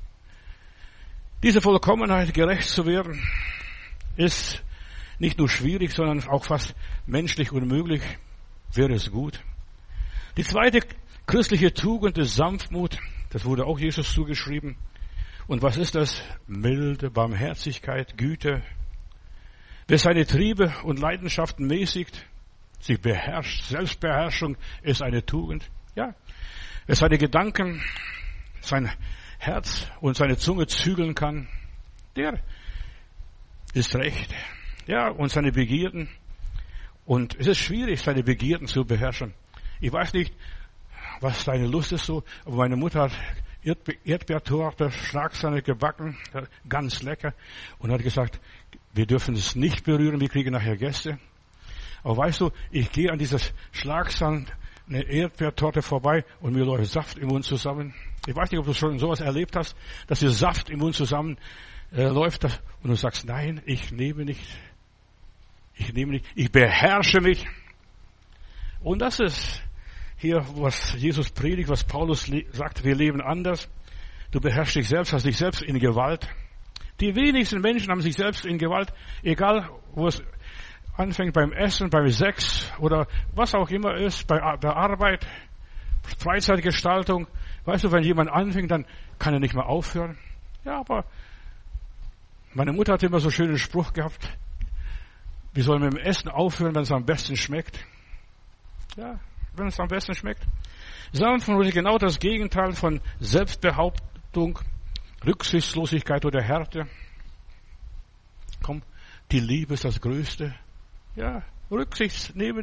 Diese Vollkommenheit, gerecht zu werden, ist nicht nur schwierig, sondern auch fast menschlich unmöglich. Wer ist gut? Die zweite christliche Tugend ist Sanftmut. Das wurde auch Jesus zugeschrieben. Und was ist das? Milde, Barmherzigkeit, Güte. Wer seine Triebe und Leidenschaften mäßigt, sich beherrscht. Selbstbeherrschung ist eine Tugend. Ja. Wer seine Gedanken, sein Herz und seine Zunge zügeln kann, der ist recht. Ja, und seine Begierden. Und es ist schwierig, seine Begierden zu beherrschen. Ich weiß nicht, was deine Lust ist so, aber meine Mutter hat Erdbe- Erdbeertorte, Schlagsahne gebacken, ganz lecker, und hat gesagt, wir dürfen es nicht berühren, wir kriegen nachher Gäste. Aber weißt du, ich gehe an dieses Schlagsahne, eine Erdbeertorte vorbei und mir läuft Saft im Mund zusammen. Ich weiß nicht, ob du schon sowas erlebt hast, dass dir Saft im Mund zusammen äh, läuft und du sagst, nein, ich nehme nicht. Ich nehme nicht. Ich beherrsche mich. Und das ist hier, was Jesus predigt, was Paulus le- sagt, wir leben anders. Du beherrschst dich selbst, hast dich selbst in Gewalt. Die wenigsten Menschen haben sich selbst in Gewalt, egal wo es anfängt, beim Essen, beim Sex oder was auch immer ist, bei der Arbeit, Freizeitgestaltung. Weißt du, wenn jemand anfängt, dann kann er nicht mehr aufhören. Ja, aber meine Mutter hat immer so einen schönen Spruch gehabt, wir sollen mit dem Essen aufhören, wenn es am besten schmeckt. Ja, wenn es am besten schmeckt. Sanftmut ist genau das Gegenteil von Selbstbehauptung, Rücksichtslosigkeit oder Härte. Komm, die Liebe ist das Größte. Ja, Rücksicht nehmen.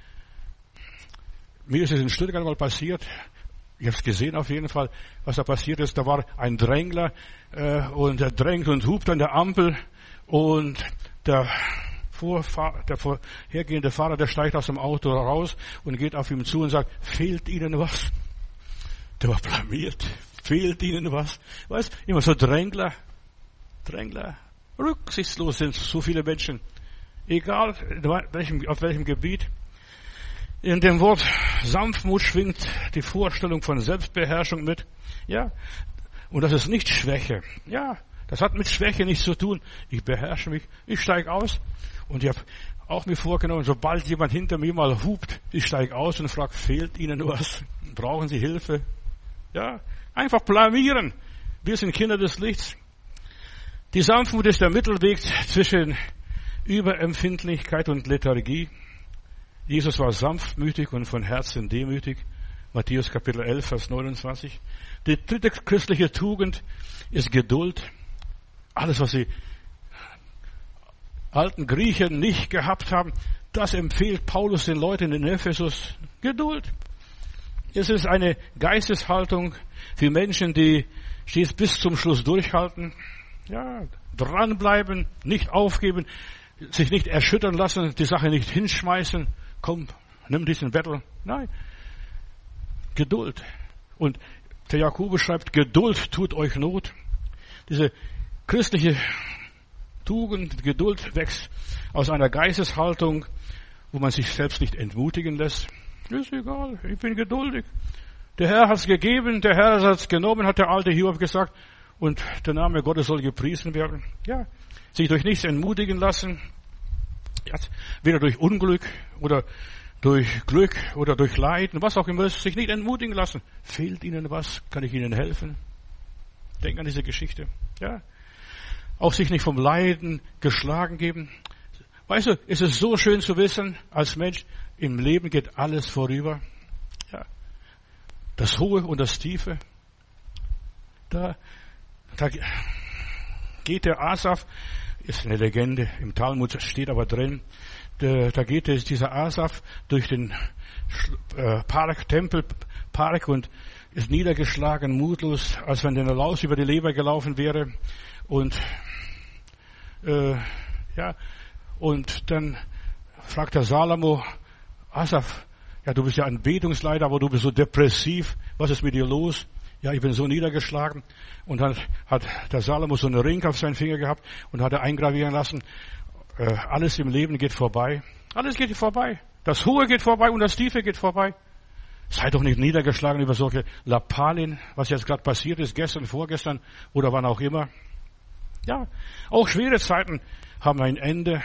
Mir ist es in Stuttgart mal passiert. Ich habe es gesehen auf jeden Fall, was da passiert ist. Da war ein Drängler äh, und der drängt und hupt an der Ampel und der Vorfahr- der vorhergehende Fahrer, der steigt aus dem Auto raus und geht auf ihm zu und sagt, fehlt Ihnen was? Der war blamiert. Fehlt ihnen was? Weißt, immer so Drängler, Drängler. Rücksichtslos sind so viele Menschen. Egal, in welchem, auf welchem Gebiet. In dem Wort Sanftmut schwingt die Vorstellung von Selbstbeherrschung mit. Ja. Und das ist nicht Schwäche. Ja. Das hat mit Schwäche nichts zu tun. Ich beherrsche mich. Ich steige aus. Und ich habe auch mir vorgenommen, sobald jemand hinter mir mal hupt, ich steige aus und frage, fehlt Ihnen was? Brauchen Sie Hilfe? Ja. Einfach blamieren. Wir sind Kinder des Lichts. Die Sanftmut ist der Mittelweg zwischen Überempfindlichkeit und Lethargie. Jesus war sanftmütig und von Herzen demütig. Matthäus Kapitel elf, Vers neunundzwanzig. Die dritte christliche Tugend ist Geduld. Alles, was die alten Griechen nicht gehabt haben, das empfiehlt Paulus den Leuten in Ephesus. Geduld. Es ist eine Geisteshaltung für Menschen, die stets bis zum Schluss durchhalten. Ja, dranbleiben, nicht aufgeben, sich nicht erschüttern lassen, die Sache nicht hinschmeißen. Komm, nimm diesen Battle. Nein. Geduld. Und der Jakobus schreibt, Geduld tut euch Not. Diese christliche Tugend, Geduld wächst aus einer Geisteshaltung, wo man sich selbst nicht entmutigen lässt. Ist egal, ich bin geduldig. Der Herr hat es gegeben, der Herr hat es genommen, hat der alte Hiob gesagt. Und der Name Gottes soll gepriesen werden. Ja, sich durch nichts entmutigen lassen. Ja, weder durch Unglück oder durch Glück oder durch Leiden, was auch immer, sich nicht entmutigen lassen. Fehlt Ihnen was? Kann ich Ihnen helfen? Denk an diese Geschichte. Ja, auch sich nicht vom Leiden geschlagen geben. Weißt du, es ist so schön zu wissen, als Mensch, im Leben geht alles vorüber. Ja, das Hohe und das Tiefe. Da, da geht der Asaf, ist eine Legende, im Talmud steht aber drin, da, da geht dieser Asaf durch den äh, Park, Tempelpark und ist niedergeschlagen, mutlos, als wenn der Laus über die Leber gelaufen wäre. Und äh, ja, und dann fragt der Salomo, Asaf, ja, du bist ja ein Betungsleiter, aber du bist so depressiv, was ist mit dir los? Ja, ich bin so niedergeschlagen. Und dann hat der Salomo so einen Ring auf seinen Finger gehabt und hat er eingravieren lassen, äh, alles im Leben geht vorbei. Alles geht vorbei. Das Hohe geht vorbei und das Tiefe geht vorbei. Sei doch nicht niedergeschlagen über solche Lappalien, was jetzt gerade passiert ist, gestern, vorgestern oder wann auch immer. Ja, auch schwere Zeiten haben ein Ende.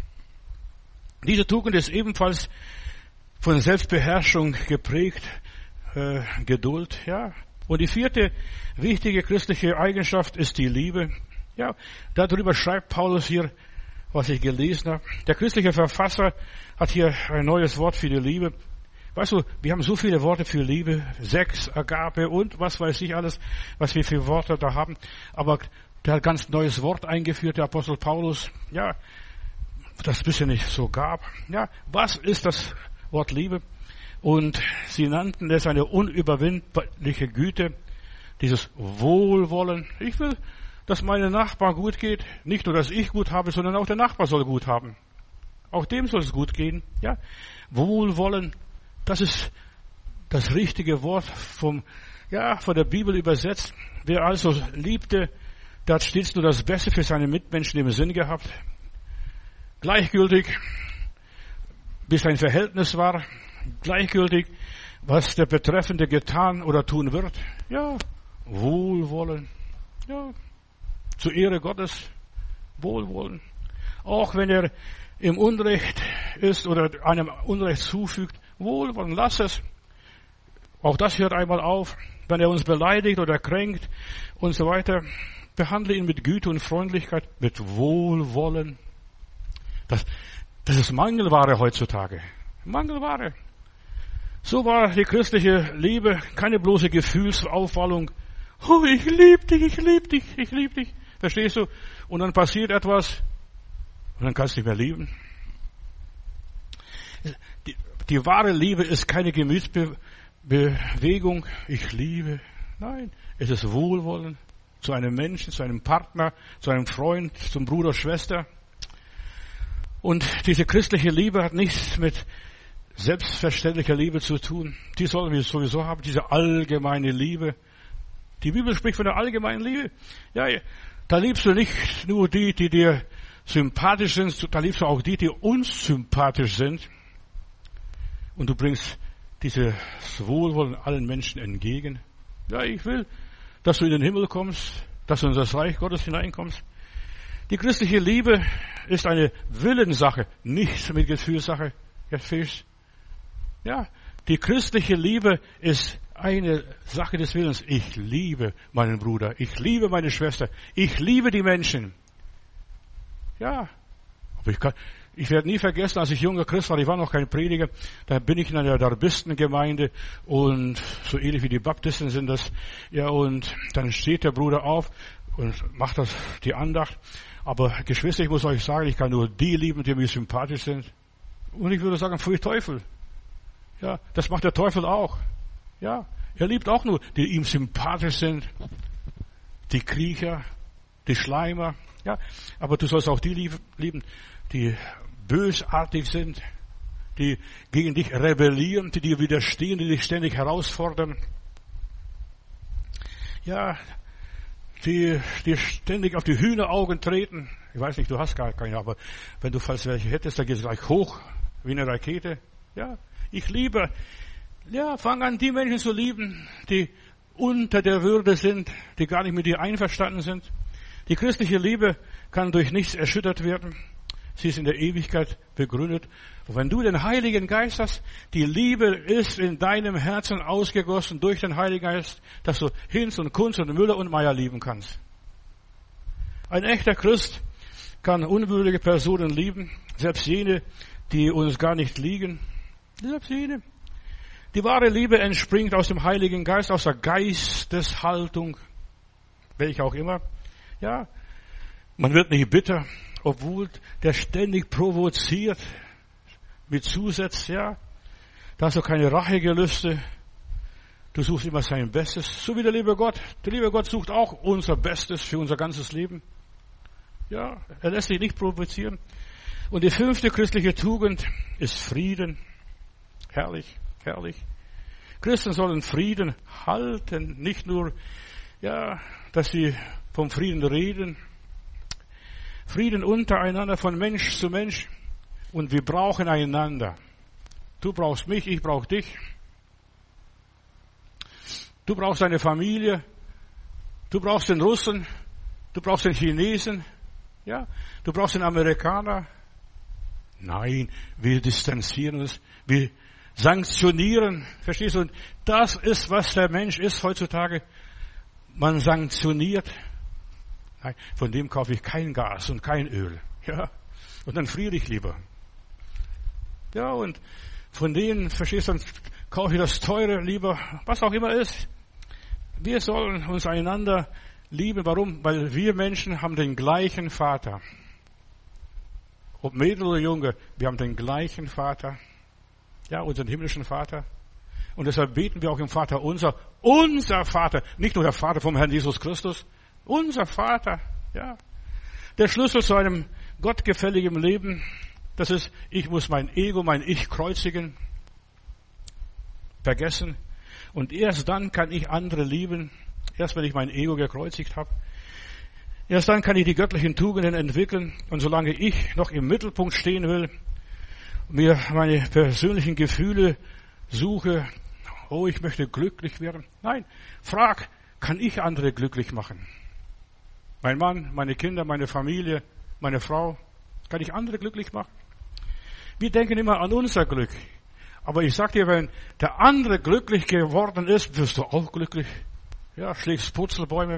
Diese Tugend ist ebenfalls von Selbstbeherrschung geprägt, äh, Geduld, ja. Und die vierte wichtige christliche Eigenschaft ist die Liebe. Ja, darüber schreibt Paulus hier, was ich gelesen habe. Der christliche Verfasser hat hier ein neues Wort für die Liebe. Weißt du, wir haben so viele Worte für Liebe, Sex, Agape und was weiß ich alles, was wir für Worte da haben. Aber der hat ein ganz neues Wort eingeführt, der Apostel Paulus. Ja, das bisher nicht so gab. Ja, was ist das Wort Liebe? Und sie nannten es eine unüberwindliche Güte, dieses Wohlwollen. Ich will, dass meine Nachbarn gut geht. Nicht nur, dass ich gut habe, sondern auch der Nachbar soll gut haben. Auch dem soll es gut gehen. Ja, Wohlwollen, das ist das richtige Wort vom, ja, von der Bibel übersetzt. Wer also liebte, der hat stets nur das Beste für seine Mitmenschen im Sinn gehabt. Gleichgültig, wie sein Verhältnis war. Gleichgültig, was der Betreffende getan oder tun wird. Ja, Wohlwollen. Ja, zur Ehre Gottes. Wohlwollen. Auch wenn er im Unrecht ist oder einem Unrecht zufügt. Wohlwollen, lass es. Auch das hört einmal auf. Wenn er uns beleidigt oder kränkt und so weiter, behandle ihn mit Güte und Freundlichkeit, mit Wohlwollen. Das, das ist Mangelware heutzutage. Mangelware. So war die christliche Liebe keine bloße Gefühlsaufwallung. Oh, ich liebe dich, ich liebe dich, ich liebe dich. Verstehst du? Und dann passiert etwas und dann kannst du nicht mehr lieben. Die, die wahre Liebe ist keine Gemütsbewegung. Ich liebe. Nein, es ist Wohlwollen zu einem Menschen, zu einem Partner, zu einem Freund, zum Bruder, Schwester. Und diese christliche Liebe hat nichts mit selbstverständlicher Liebe zu tun. Die sollen wir sowieso haben, diese allgemeine Liebe. Die Bibel spricht von der allgemeinen Liebe. Ja, da liebst du nicht nur die, die dir sympathisch sind, da liebst du auch die, die unsympathisch sind. Und du bringst dieses Wohlwollen allen Menschen entgegen. Ja, ich will, dass du in den Himmel kommst, dass du in das Reich Gottes hineinkommst. Die christliche Liebe ist eine Willenssache, nicht mit Gefühlssache. Ja, die christliche Liebe ist eine Sache des Willens. Ich liebe meinen Bruder, ich liebe meine Schwester, ich liebe die Menschen. Ja, aber ich kann, ich werde nie vergessen, als ich junger Christ war, ich war noch kein Prediger, da bin ich in einer Darbistengemeinde und so ähnlich wie die Baptisten sind das, ja, und dann steht der Bruder auf und macht das, die Andacht. Aber Geschwister, ich muss euch sagen, ich kann nur die lieben, die mir sympathisch sind. Und ich würde sagen, pfui Teufel. Ja, das macht der Teufel auch. Ja, er liebt auch nur, die ihm sympathisch sind. Die Kriecher, die Schleimer. Ja, aber du sollst auch die lieben, die bösartig sind, die gegen dich rebellieren, die dir widerstehen, die dich ständig herausfordern. Ja, die dir ständig auf die Hühneraugen treten. Ich weiß nicht, du hast gar keine, aber wenn du falls welche hättest, dann geht es gleich hoch wie eine Rakete. Ja, ich liebe, ja, fang an, die Menschen zu lieben, die unter der Würde sind, die gar nicht mit dir einverstanden sind. Die christliche Liebe kann durch nichts erschüttert werden. Sie ist in der Ewigkeit begründet. Und wenn du den Heiligen Geist hast, die Liebe ist in deinem Herzen ausgegossen durch den Heiligen Geist, dass du Hinz und Kunz und Müller und Meier lieben kannst. Ein echter Christ kann unwürdige Personen lieben, selbst jene, die uns gar nicht liegen. Selbst jene. Die wahre Liebe entspringt aus dem Heiligen Geist, aus der Geisteshaltung, welche auch immer. Ja, man wird nicht bitter, obwohl der ständig provoziert mit Zusatz, ja. Da hast du keine Rachegelüste. Du suchst immer sein Bestes. So wie der liebe Gott. Der liebe Gott sucht auch unser Bestes für unser ganzes Leben. Ja, er lässt sich nicht provozieren. Und die fünfte christliche Tugend ist Frieden. Herrlich, herrlich. Christen sollen Frieden halten, nicht nur, ja, dass sie vom Frieden reden. Frieden untereinander von Mensch zu Mensch. Und wir brauchen einander. Du brauchst mich, ich brauche dich. Du brauchst deine Familie. Du brauchst den Russen. Du brauchst den Chinesen. Ja, du brauchst den Amerikaner. Nein, wir distanzieren uns. Wir sanktionieren. Verstehst du? Und das ist, was der Mensch ist heutzutage. Man sanktioniert. Nein, von dem kaufe ich kein Gas und kein Öl. Ja, und dann friere ich lieber. Ja, und von denen, verstehst du, dann kaufe ich das Teure lieber, was auch immer ist. Wir sollen uns einander lieben. Warum? Weil wir Menschen haben den gleichen Vater. Ob Mädel oder Junge, wir haben den gleichen Vater. Ja, unseren himmlischen Vater. Und deshalb beten wir auch im Vater unser. Unser Vater. Nicht nur der Vater vom Herrn Jesus Christus. Unser Vater. Ja. Der Schlüssel zu einem gottgefälligen Leben, das ist, ich muss mein Ego, mein Ich kreuzigen, vergessen. Und erst dann kann ich andere lieben. Erst wenn ich mein Ego gekreuzigt habe. Erst dann kann ich die göttlichen Tugenden entwickeln. Und solange ich noch im Mittelpunkt stehen will, mir meine persönlichen Gefühle suche, oh, ich möchte glücklich werden. Nein, frag, kann ich andere glücklich machen? Mein Mann, meine Kinder, meine Familie, meine Frau, kann ich andere glücklich machen? Wir denken immer an unser Glück. Aber ich sag dir, wenn der andere glücklich geworden ist, wirst du auch glücklich. Ja, schlägst Purzelbäume.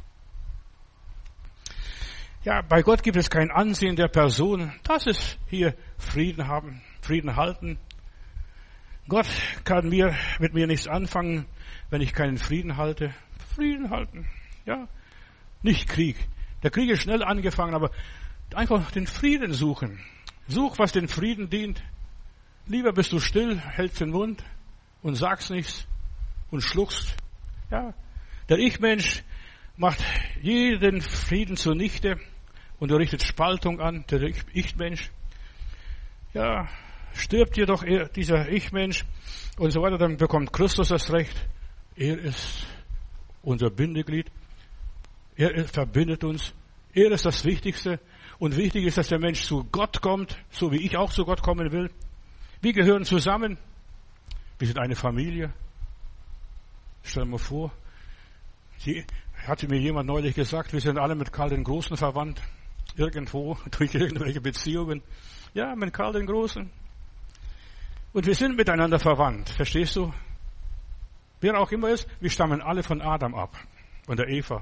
Ja, bei Gott gibt es kein Ansehen der Person. Das ist hier Frieden haben, Frieden halten. Gott kann mir, mit mir nichts anfangen, wenn ich keinen Frieden halte. Frieden halten, ja. Nicht Krieg. Der Krieg ist schnell angefangen, aber einfach den Frieden suchen. Such, was den Frieden dient. Lieber bist du still, hältst den Mund und sagst nichts und schluckst. Ja, der Ich-Mensch macht jeden Frieden zunichte und er richtet Spaltung an, der Ich-Mensch. Ja, stirbt jedoch er, dieser Ich-Mensch und so weiter, dann bekommt Christus das Recht. Er ist unser Bindeglied. Er verbindet uns. Er ist das Wichtigste. Und wichtig ist, dass der Mensch zu Gott kommt, so wie ich auch zu Gott kommen will. Wir gehören zusammen. Wir sind eine Familie. Stell dir mal vor, die, hatte mir jemand neulich gesagt, wir sind alle mit Karl den Großen verwandt. Irgendwo, durch irgendwelche Beziehungen. Ja, mit Karl den Großen. Und wir sind miteinander verwandt. Verstehst du? Wer auch immer ist, wir stammen alle von Adam ab. Von der Eva.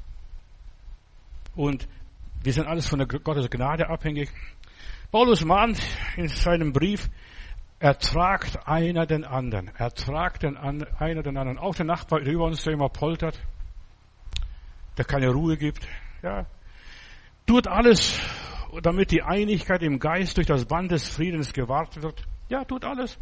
Und wir sind alles von der Gottes Gnade abhängig. Paulus mahnt in seinem Brief, ertragt einer den anderen. Ertragt den an, einer den anderen. Auch der Nachbar über uns, der immer poltert, der keine Ruhe gibt. Ja. Tut alles, damit die Einigkeit im Geist durch das Band des Friedens gewahrt wird. Ja, tut alles.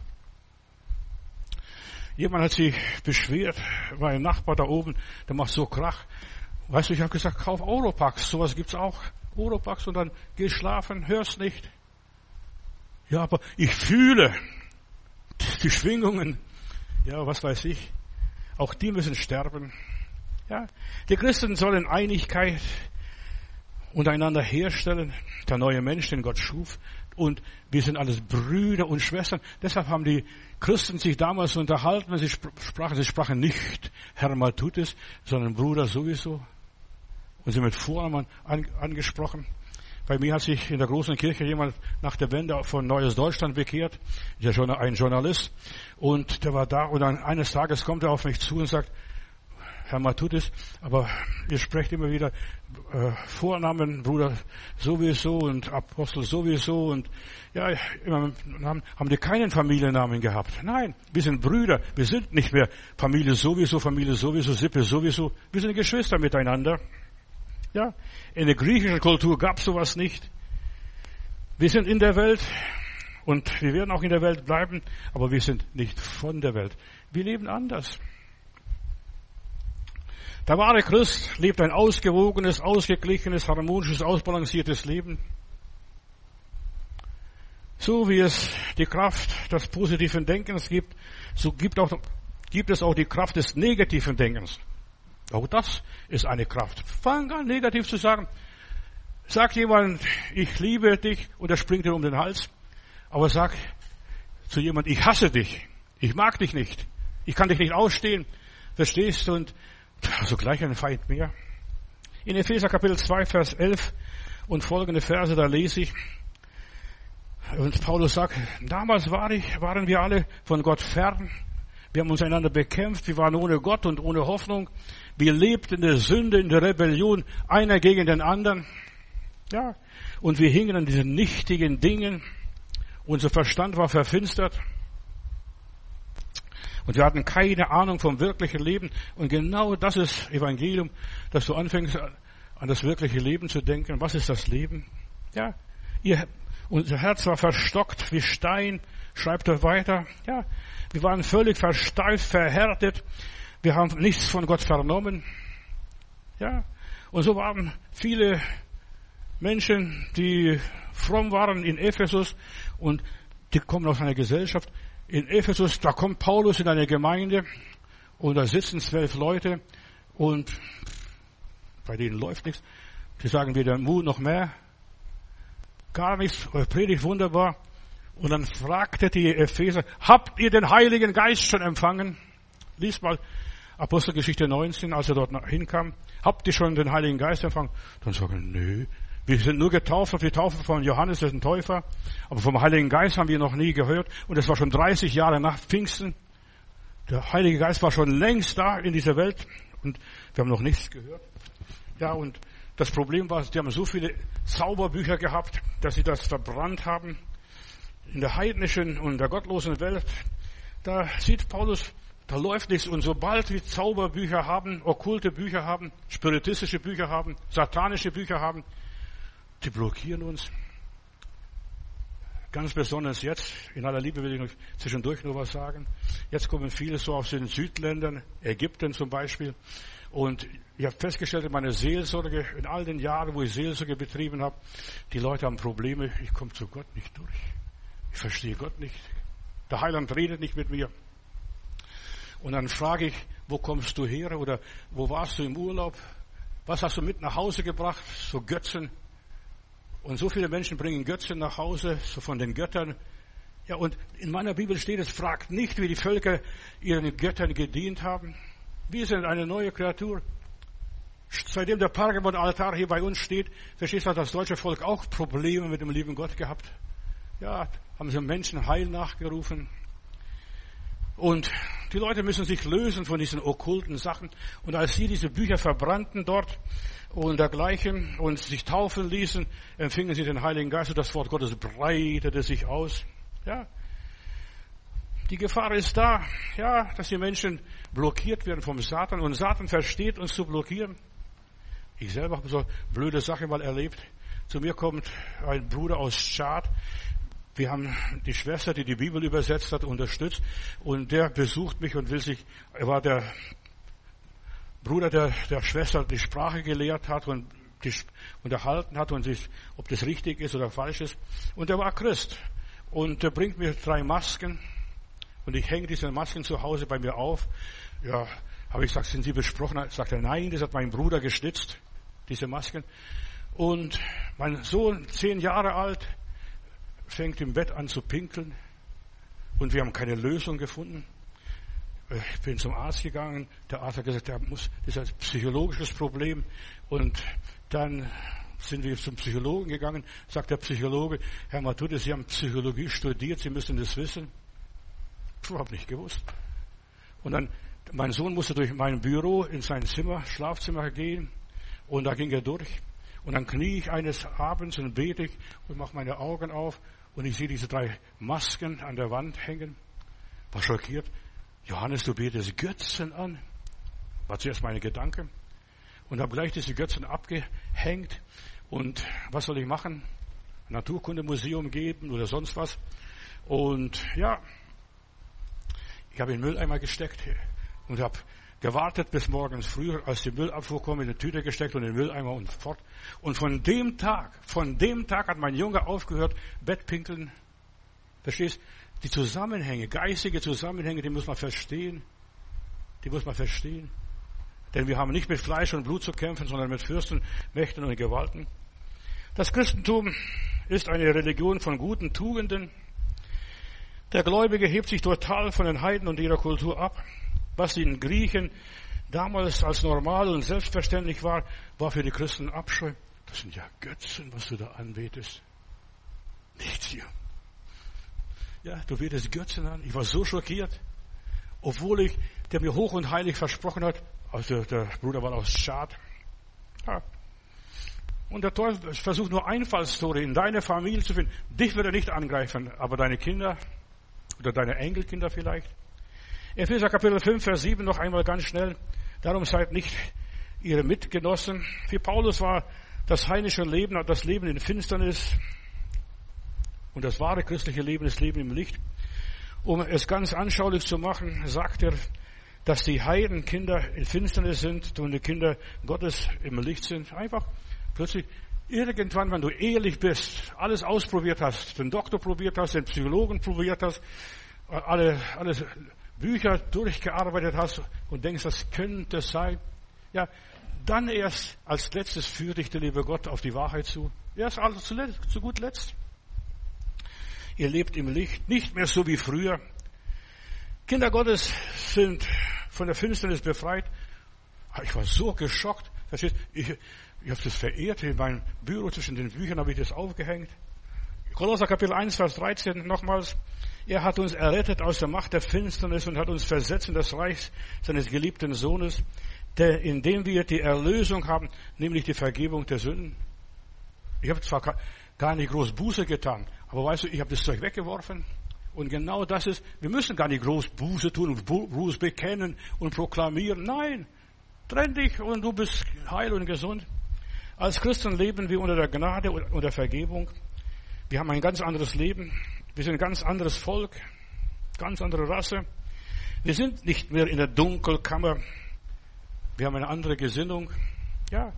Jemand hat sich beschwert, war ein Nachbar da oben, der macht so Krach. Weißt du, ich habe gesagt, kauf Oropax, sowas gibt's auch. Oropax und dann geh schlafen, hörst nicht. Ja, aber ich fühle die Schwingungen. Ja, was weiß ich. Auch die müssen sterben. Ja, die Christen sollen Einigkeit untereinander herstellen. Der neue Mensch, den Gott schuf. Und wir sind alles Brüder und Schwestern. Deshalb haben die Christen sich damals unterhalten, wenn sie sprachen. Sie sprachen nicht Herr Maltutis, sondern Bruder sowieso. Und sie mit Vornamen angesprochen. Bei mir hat sich in der großen Kirche jemand nach der Wende von Neues Deutschland bekehrt. Der ein Journalist. Und der war da. Und dann eines Tages kommt er auf mich zu und sagt, Herr Maltutis, aber ihr sprecht immer wieder äh, Vornamen, Bruder sowieso und Apostel sowieso und ja, immer haben, haben die keinen Familiennamen gehabt. Nein, wir sind Brüder, wir sind nicht mehr Familie sowieso, Familie sowieso, Sippe sowieso, wir sind Geschwister miteinander. Ja, in der griechischen Kultur gab es sowas nicht. Wir sind in der Welt und wir werden auch in der Welt bleiben, aber wir sind nicht von der Welt. Wir leben anders. Der wahre Christ lebt ein ausgewogenes, ausgeglichenes, harmonisches, ausbalanciertes Leben. So wie es die Kraft des positiven Denkens gibt, so gibt, auch, gibt es auch die Kraft des negativen Denkens. Auch das ist eine Kraft. Fang an, negativ zu sagen. Sagt jemand, ich liebe dich, und er springt dir um den Hals. Aber sag zu jemand, ich hasse dich. Ich mag dich nicht. Ich kann dich nicht ausstehen. Verstehst du? Und also gleich ein Feind mehr. In Epheser Kapitel zwei, Vers elf und folgende Verse, da lese ich. Und Paulus sagt, damals war ich, waren wir alle von Gott fern. Wir haben uns einander bekämpft. Wir waren ohne Gott und ohne Hoffnung. Wir lebten in der Sünde, in der Rebellion, einer gegen den anderen. Ja. Und wir hingen an diesen nichtigen Dingen. Unser Verstand war verfinstert. Und wir hatten keine Ahnung vom wirklichen Leben. Und genau das ist Evangelium, dass du anfängst, an das wirkliche Leben zu denken. Was ist das Leben? Ja, ihr, unser Herz war verstockt wie Stein. Schreibt er weiter. Ja, wir waren völlig versteift, verhärtet. Wir haben nichts von Gott vernommen. Ja, und so waren viele Menschen, die fromm waren in Ephesus und die kommen aus einer Gesellschaft. In Ephesus, da kommt Paulus in eine Gemeinde und da sitzen zwölf Leute und bei denen läuft nichts. Die sagen weder Mut noch mehr, gar nichts, eure Predigt wunderbar. Und dann fragte die Epheser, habt ihr den Heiligen Geist schon empfangen? Lies mal Apostelgeschichte neunzehn, als er dort hinkam. Habt ihr schon den Heiligen Geist empfangen? Dann sagen, nö. Wir sind nur getauft auf die Taufe von Johannes, den Täufer. Aber vom Heiligen Geist haben wir noch nie gehört. Und das war schon dreißig Jahre nach Pfingsten. Der Heilige Geist war schon längst da in dieser Welt. Und wir haben noch nichts gehört. Ja, und das Problem war, die haben so viele Zauberbücher gehabt, dass sie das verbrannt haben. In der heidnischen und der gottlosen Welt, da sieht Paulus, da läuft nichts. Und sobald wir Zauberbücher haben, okkulte Bücher haben, spiritistische Bücher haben, satanische Bücher haben, die blockieren uns. Ganz besonders jetzt, in aller Liebe will ich noch zwischendurch noch was sagen. Jetzt kommen viele so aus den Südländern, Ägypten zum Beispiel. Und ich habe festgestellt in meiner Seelsorge, in all den Jahren, wo ich Seelsorge betrieben habe, die Leute haben Probleme, ich komme zu Gott nicht durch. Ich verstehe Gott nicht. Der Heiland redet nicht mit mir. Und dann frage ich, wo kommst du her oder wo warst du im Urlaub? Was hast du mit nach Hause gebracht? So Götzen. Und so viele Menschen bringen Götzen nach Hause, so von den Göttern. Ja, und in meiner Bibel steht es, fragt nicht, wie die Völker ihren Göttern gedient haben. Wir sind eine neue Kreatur. Seitdem der Pergamon-Altar hier bei uns steht, verstehst du, hat das deutsche Volk auch Probleme mit dem lieben Gott gehabt. Ja, haben sie Menschen Heil nachgerufen. Und die Leute müssen sich lösen von diesen okkulten Sachen. Und als sie diese Bücher verbrannten dort und dergleichen und sich taufen ließen, empfingen sie den Heiligen Geist und das Wort Gottes breitete sich aus. Ja, die Gefahr ist da, ja, dass die Menschen blockiert werden vom Satan und Satan versteht uns zu blockieren. Ich selber habe so eine blöde Sache mal erlebt. Zu mir kommt ein Bruder aus Tschad. Wir haben die Schwester, die die Bibel übersetzt hat, unterstützt. Und der besucht mich und will sich, er war der Bruder der, der Schwester, die Sprache gelehrt hat und die unterhalten hat und sich, ob das richtig ist oder falsch ist. Und er war Christ. Und er bringt mir drei Masken. Und ich hänge diese Masken zu Hause bei mir auf. Ja, habe ich gesagt, sind Sie besprochen? Sagt er, nein, das hat mein Bruder geschnitzt, diese Masken. Und mein Sohn, zehn Jahre alt, fängt im Bett an zu pinkeln. Und wir haben keine Lösung gefunden. Ich bin zum Arzt gegangen. Der Arzt hat gesagt, der muss, das ist ein psychologisches Problem. Und dann sind wir zum Psychologen gegangen. Sagt der Psychologe, Herr Matute, Sie haben Psychologie studiert, Sie müssen das wissen. Ich habe nicht gewusst. Und dann, mein Sohn musste durch mein Büro in sein Zimmer, Schlafzimmer gehen. Und da ging er durch. Und dann knie ich eines Abends und bete ich und mache meine Augen auf. Und ich sehe diese drei Masken an der Wand hängen. War schockiert. Johannes, du betest Götzen an. War zuerst meine Gedanke. Und habe gleich diese Götzen abgehängt. Und was soll ich machen? Naturkundemuseum geben oder sonst was. Und ja, ich habe in den Mülleimer gesteckt und habe gewartet bis morgens früh, als die Müllabfuhr kam, in die Tüte gesteckt und in den Mülleimer und fort. Und von dem Tag, von dem Tag hat mein Junge aufgehört, Bettpinkeln. Verstehst? Die Zusammenhänge, geistige Zusammenhänge, die muss man verstehen. Die muss man verstehen. Denn wir haben nicht mit Fleisch und Blut zu kämpfen, sondern mit Fürsten, Mächten und Gewalten. Das Christentum ist eine Religion von guten Tugenden. Der Gläubige hebt sich total von den Heiden und ihrer Kultur ab. Was den Griechen damals als normal und selbstverständlich war, war für die Christen Abscheu. Das sind ja Götzen, was du da anbetest. Nichts hier. Ja, du betest Götzen an. Ich war so schockiert. Obwohl ich, der mir hoch und heilig versprochen hat, also der Bruder war aus Tschad. Ja. Und der Teufel versucht nur Einfallstore in deine Familie zu finden. Dich wird er nicht angreifen, aber deine Kinder oder deine Enkelkinder vielleicht. Epheser Kapitel fünf, Vers sieben noch einmal ganz schnell. Darum seid nicht ihre Mitgenossen. Für Paulus war das heidnische Leben, das Leben in Finsternis und das wahre christliche Leben, das Leben im Licht. Um es ganz anschaulich zu machen, sagt er, dass die Heidenkinder in Finsternis sind und die Kinder Gottes im Licht sind. Einfach plötzlich irgendwann, wenn du ehrlich bist, alles ausprobiert hast, den Doktor probiert hast, den Psychologen probiert hast, alle, alles Bücher durchgearbeitet hast und denkst, das könnte sein, ja, dann erst als letztes führt dich der liebe Gott auf die Wahrheit zu. Erst also zuletzt, zu gut letzt. Ihr lebt im Licht, nicht mehr so wie früher. Kinder Gottes sind von der Finsternis befreit. Ich war so geschockt. Ich, ich habe das verehrt. In meinem Büro zwischen den Büchern habe ich das aufgehängt. Kolosser Kapitel eins, Vers dreizehn nochmals. Er hat uns errettet aus der Macht der Finsternis und hat uns versetzt in das Reich seines geliebten Sohnes, der, in dem wir die Erlösung haben, nämlich die Vergebung der Sünden. Ich habe zwar gar nicht groß Buße getan, aber weißt du, ich habe das Zeug weggeworfen. Und genau das ist, wir müssen gar nicht groß Buße tun und Buße bekennen und proklamieren. Nein, trenn dich und du bist heil und gesund. Als Christen leben wir unter der Gnade und der Vergebung. Wir haben ein ganz anderes Leben. Wir sind ein ganz anderes Volk, ganz andere Rasse. Wir sind nicht mehr in der Dunkelkammer. Wir haben eine andere Gesinnung. Ja,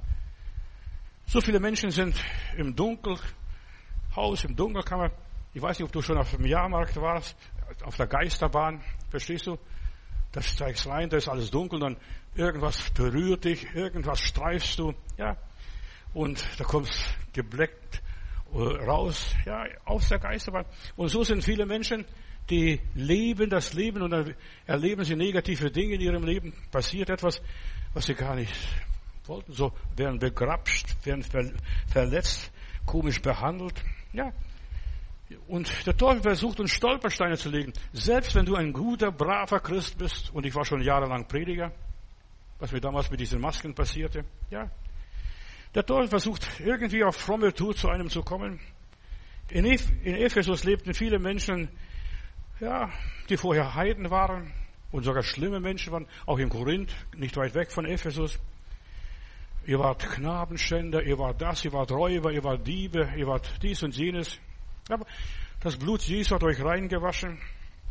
so viele Menschen sind im Dunkelhaus, im Dunkelkammer. Ich weiß nicht, ob du schon auf dem Jahrmarkt warst, auf der Geisterbahn, verstehst du? da steigst rein, da ist alles dunkel, dann irgendwas berührt dich, irgendwas streifst du, ja, und da kommst gebleckt raus, ja, aus der Geisterbahn. Und so sind viele Menschen, die leben das Leben und dann erleben sie negative Dinge in ihrem Leben, passiert etwas, was sie gar nicht wollten, so werden begrapscht, werden verletzt, komisch behandelt, ja. Und der Teufel versucht uns Stolpersteine zu legen. Selbst wenn du ein guter, braver Christ bist, und ich war schon jahrelang Prediger, was mir damals mit diesen Masken passierte, ja. Der Teufel versucht irgendwie auf fromme Tour zu einem zu kommen. In Ephesus lebten viele Menschen, ja, die vorher Heiden waren und sogar schlimme Menschen waren, auch in Korinth, nicht weit weg von Ephesus. Ihr wart Knabenschänder, ihr wart das, ihr wart Räuber, ihr wart Diebe, ihr wart dies und jenes. Aber das Blut Jesu hat euch reingewaschen.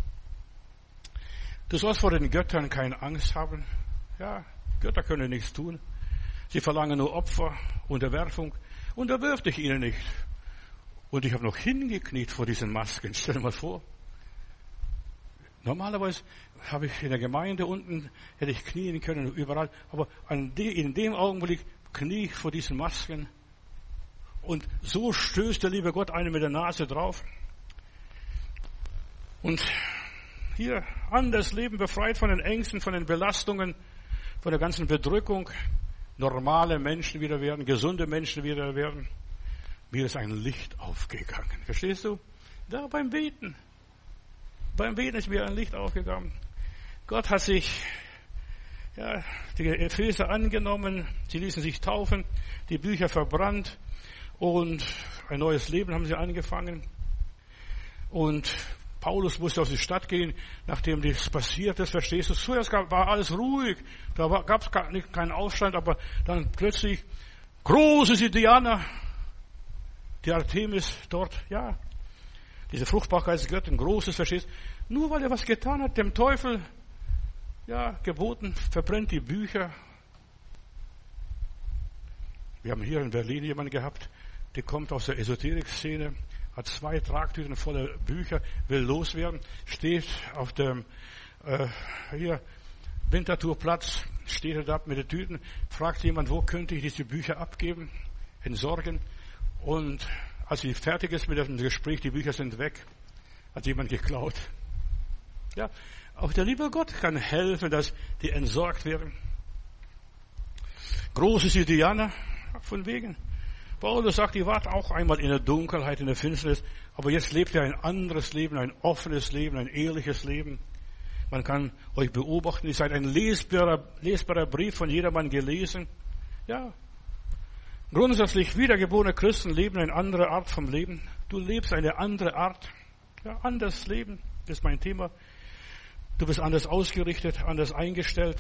Du sollst vor den Göttern keine Angst haben. Ja, Götter können nichts tun. Sie verlangen nur Opfer, Unterwerfung. Unterwirf dich ihnen nicht. Und ich habe noch hingekniet vor diesen Masken. Stell dir mal vor. Normalerweise habe ich in der Gemeinde unten, hätte ich knien können, überall. Aber in dem Augenblick knie ich vor diesen Masken. Und so stößt der liebe Gott einem mit der Nase drauf. Und hier anders leben, befreit von den Ängsten, von den Belastungen, von der ganzen Bedrückung. Normale Menschen wieder werden, gesunde Menschen wieder werden. Mir ist ein Licht aufgegangen. Verstehst du? Da beim Beten. Beim Beten ist mir ein Licht aufgegangen. Gott hat sich, ja, die Epheser angenommen. Sie ließen sich taufen, die Bücher verbrannt und ein neues Leben haben sie angefangen. Und Paulus musste auf die Stadt gehen, nachdem das passiert ist, verstehst du? Zuerst war alles ruhig, da gab es keinen Aufstand, aber dann plötzlich, groß ist die Diana, die Artemis dort, ja, diese Fruchtbarkeitsgöttin, großes, verstehst du? Nur weil er was getan hat, dem Teufel, ja, geboten, verbrennt die Bücher. Wir haben hier in Berlin jemanden gehabt, der kommt aus der Esoterik-Szene, hat zwei Tragtüten voller Bücher, will loswerden, steht auf dem äh, hier Winterthurplatz, steht er da mit den Tüten, fragt jemand, wo könnte ich diese Bücher abgeben, entsorgen. Und als sie fertig ist mit dem Gespräch, die Bücher sind weg, hat jemand geklaut. Ja, auch der liebe Gott kann helfen, dass die entsorgt werden. Groß ist die Diana, von wegen. Paulus sagt, ihr wart auch einmal in der Dunkelheit, in der Finsternis, aber jetzt lebt ihr ein anderes Leben, ein offenes Leben, ein ehrliches Leben. Man kann euch beobachten, ihr seid ein lesbarer, lesbarer Brief von jedermann gelesen. Ja, grundsätzlich wiedergeborene Christen leben eine andere Art vom Leben. Du lebst eine andere Art, ja, anders leben, das ist mein Thema. Du bist anders ausgerichtet, anders eingestellt.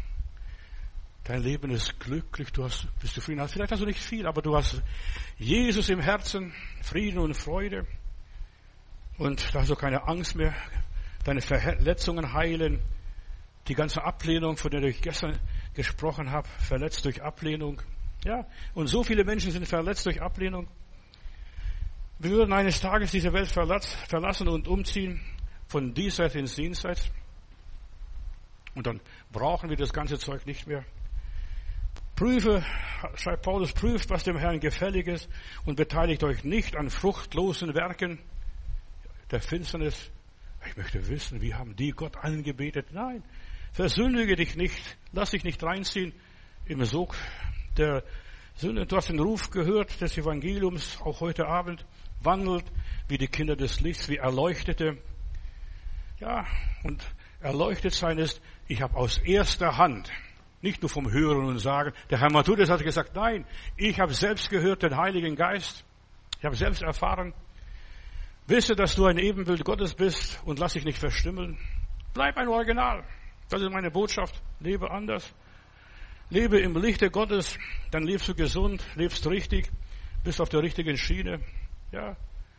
Dein Leben ist glücklich, du hast, bist zufrieden. Vielleicht hast du nicht viel, aber du hast Jesus im Herzen, Frieden und Freude. Und da hast du keine Angst mehr. Deine Verletzungen heilen. Die ganze Ablehnung, von der ich gestern gesprochen habe, verletzt durch Ablehnung. Ja, und so viele Menschen sind verletzt durch Ablehnung. Wir würden eines Tages diese Welt verlassen und umziehen, von diesseits ins Jenseits. Und dann brauchen wir das ganze Zeug nicht mehr. Prüfe, schreibt Paulus, prüft, was dem Herrn gefällig ist und beteiligt euch nicht an fruchtlosen Werken der Finsternis. Ich möchte wissen, wie haben die Gott angebetet? Nein, versündige dich nicht, lass dich nicht reinziehen im Sog der Sünde. Du hast den Ruf gehört des Evangeliums, auch heute Abend, wandelt wie die Kinder des Lichts, wie Erleuchtete. Ja, und erleuchtet sein ist, ich habe aus erster Hand, nicht nur vom Hören und Sagen. Der Herr Matthäus hat gesagt, nein, ich habe selbst gehört den Heiligen Geist. Ich habe selbst erfahren. Wisse, dass du ein Ebenbild Gottes bist und lass dich nicht verstümmeln. Bleib ein Original. Das ist meine Botschaft. Lebe anders. Lebe im Lichte Gottes, dann lebst du gesund, lebst richtig, bist auf der richtigen Schiene. Ja.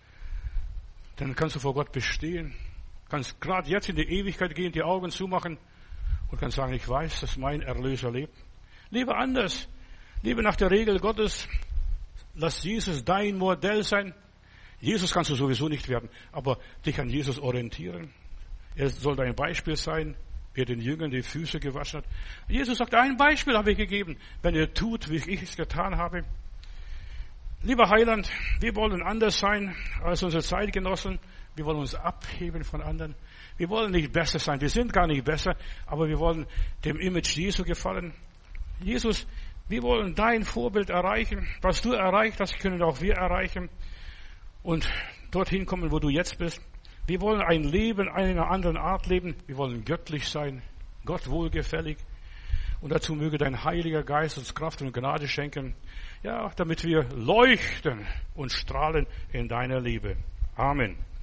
Dann kannst du vor Gott bestehen. Kannst gerade jetzt in die Ewigkeit gehen, die Augen zumachen und kannst sagen, ich weiß, dass mein Erlöser lebt. Lebe anders. Lebe nach der Regel Gottes. Lass Jesus dein Modell sein. Jesus kannst du sowieso nicht werden, aber dich an Jesus orientieren. Er soll dein Beispiel sein. wie er den Jüngern die Füße gewaschen hat. Jesus sagt, ein Beispiel habe ich gegeben, wenn ihr tut, wie ich es getan habe. Lieber Heiland, wir wollen anders sein als unsere Zeitgenossen. Wir wollen uns abheben von anderen. Wir wollen nicht besser sein. Wir sind gar nicht besser, aber wir wollen dem Image Jesu gefallen. Jesus, wir wollen dein Vorbild erreichen. Was du erreicht hast, können auch wir erreichen und dorthin kommen, wo du jetzt bist. Wir wollen ein Leben einer anderen Art leben. Wir wollen göttlich sein, Gott wohlgefällig. Und dazu möge dein Heiliger Geist uns Kraft und Gnade schenken, ja, damit wir leuchten und strahlen in deiner Liebe. Amen.